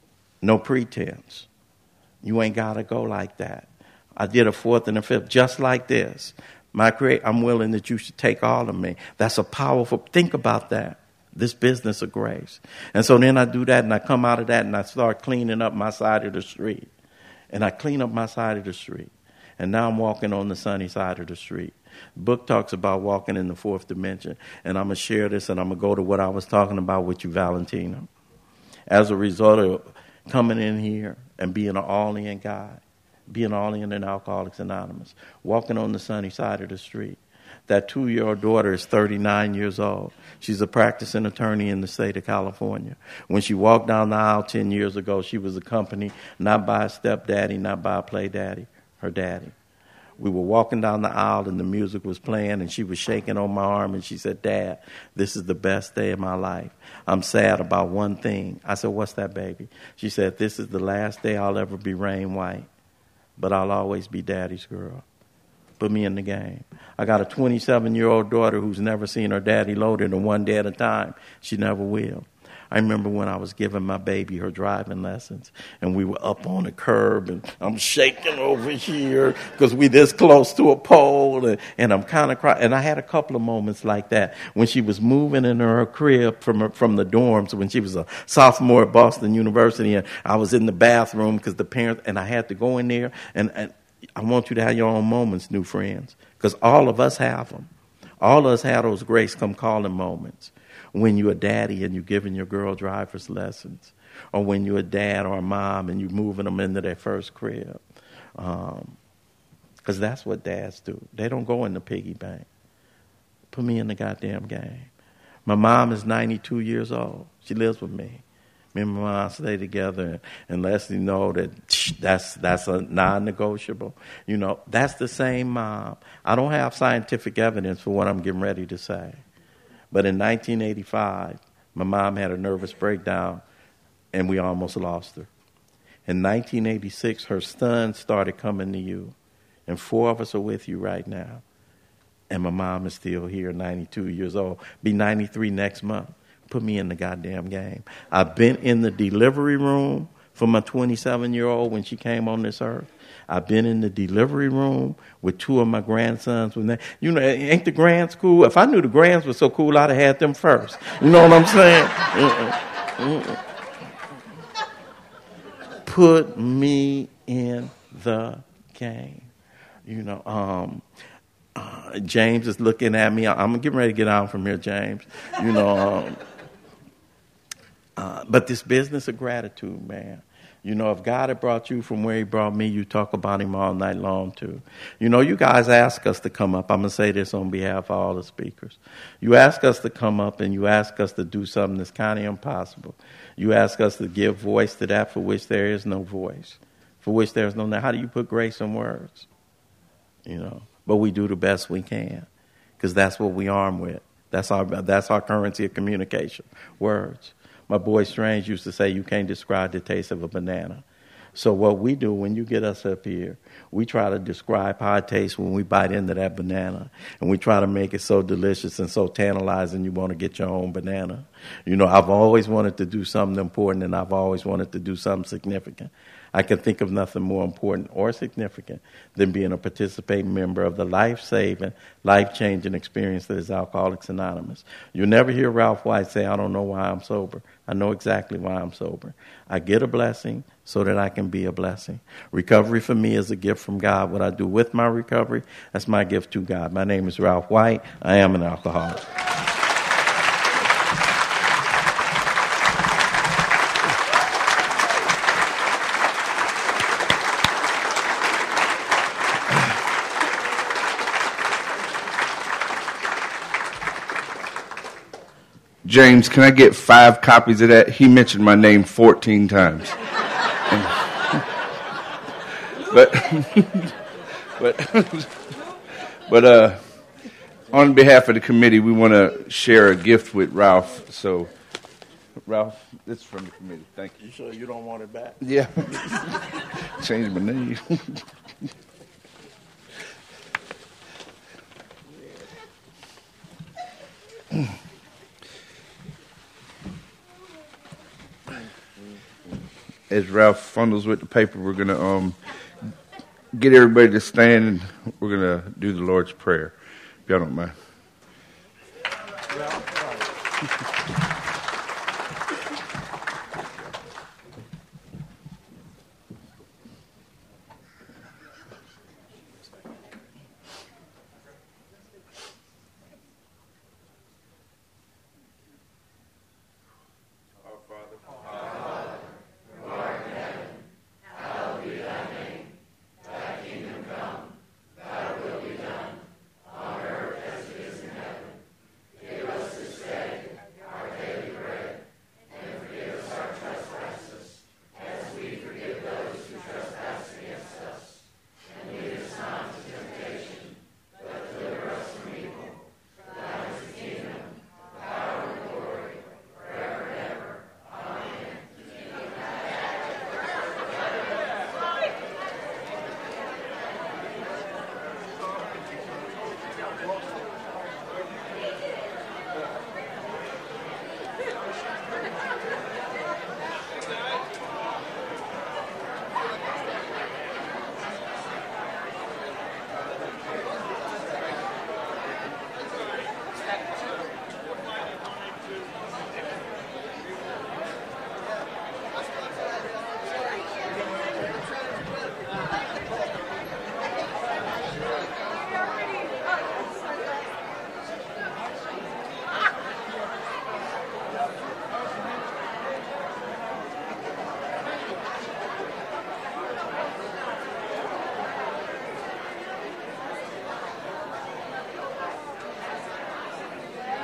no pretense. You ain't got to go like that. I did a fourth and a fifth just like this. My Creator, I'm willing that you should take all of me. That's a powerful, think about that. This business of grace. And so then I do that and I come out of that and I start cleaning up my side of the street. And I clean up my side of the street. And now I'm walking on the sunny side of the street. The book talks about walking in the fourth dimension. And I'm going to share this and I'm going to go to what I was talking about with you, Valentina. As a result of coming in here and being an all-in guy, being all in in Alcoholics Anonymous, walking on the sunny side of the street. That two-year-old daughter is thirty-nine years old. She's a practicing attorney in the state of California. When she walked down the aisle ten years ago, she was accompanied not by a stepdaddy, not by a play daddy, her daddy. We were walking down the aisle and the music was playing and she was shaking on my arm and she said, Dad, this is the best day of my life. I'm sad about one thing. I said, what's that, baby? She said, this is the last day I'll ever be Rain White. But I'll always be Daddy's girl. Put me in the game. I got a twenty-seven-year-old daughter who's never seen her daddy loaded, and one day at a time, she never will. I remember when I was giving my baby her driving lessons, and we were up on the curb, and I'm shaking over here because we this close to a pole, and, and I'm kind of crying. And I had a couple of moments like that when she was moving in her crib from her, from the dorms when she was a sophomore at Boston University, and I was in the bathroom because the parents, and I had to go in there, and, and I want you to have your own moments, new friends, because all of us have them. All of us have those grace come calling moments. When you're a daddy and you're giving your girl driver's lessons, or when you're a dad or a mom and you're moving them into their first crib. Um, because that's what dads do. They don't go in the piggy bank. Put me in the goddamn game. My mom is ninety-two years old. She lives with me. Me and my mom stay together, and, and Leslie know that that's that's a non-negotiable. You know, that's the same mom. I don't have scientific evidence for what I'm getting ready to say. But in nineteen eighty-five, my mom had a nervous breakdown, and we almost lost her. In nineteen eighty-six, her son started coming to you, and four of us are with you right now. And my mom is still here, ninety-two years old. Be ninety-three next month. Put me in the goddamn game. I've been in the delivery room for my twenty-seven-year-old when she came on this earth. I've been in the delivery room with two of my grandsons. When they, you know, ain't the grands cool? If I knew the grands were so cool, I'd have had them first. You know what I'm saying? Mm-mm. Mm-mm. Put me in the game. You know, um, uh, James is looking at me. I'm getting ready to get out from here, James. You know, um, uh, but this business of gratitude, man. You know, if God had brought you from where he brought me, you talk about him all night long, too. You know, you guys ask us to come up. I'm going to say this on behalf of all the speakers. You ask us to come up and you ask us to do something that's kind of impossible. You ask us to give voice to that for which there is no voice, for which there is no... How do you put grace in words? You know, but we do the best we can because that's what we arm with. That's our, that's our currency of communication, words. My boy Strange used to say, you can't describe the taste of a banana. So what we do when you get us up here, we try to describe how it tastes when we bite into that banana. And we try to make it so delicious and so tantalizing you want to get your own banana. You know, I've always wanted to do something important and I've always wanted to do something significant. I can think of nothing more important or significant than being a participating member of the life-saving, life-changing experience that is Alcoholics Anonymous. You'll never hear Ralph White say, I don't know why I'm sober. I know exactly why I'm sober. I get a blessing so that I can be a blessing. Recovery for me is a gift from God. What I do with my recovery, that's my gift to God. My name is Ralph White. I am an alcoholic. James, can I get five copies of that? He mentioned my name fourteen times. And, but, but, but, uh, on behalf of the committee, we want to share a gift with Ralph. So, Ralph, this is from the committee. Thank you. You sure you don't want it back? Yeah. Change my name. As Ralph fumbles with the paper, we're going to um, get everybody to stand, and we're going to do the Lord's Prayer, if y'all don't mind.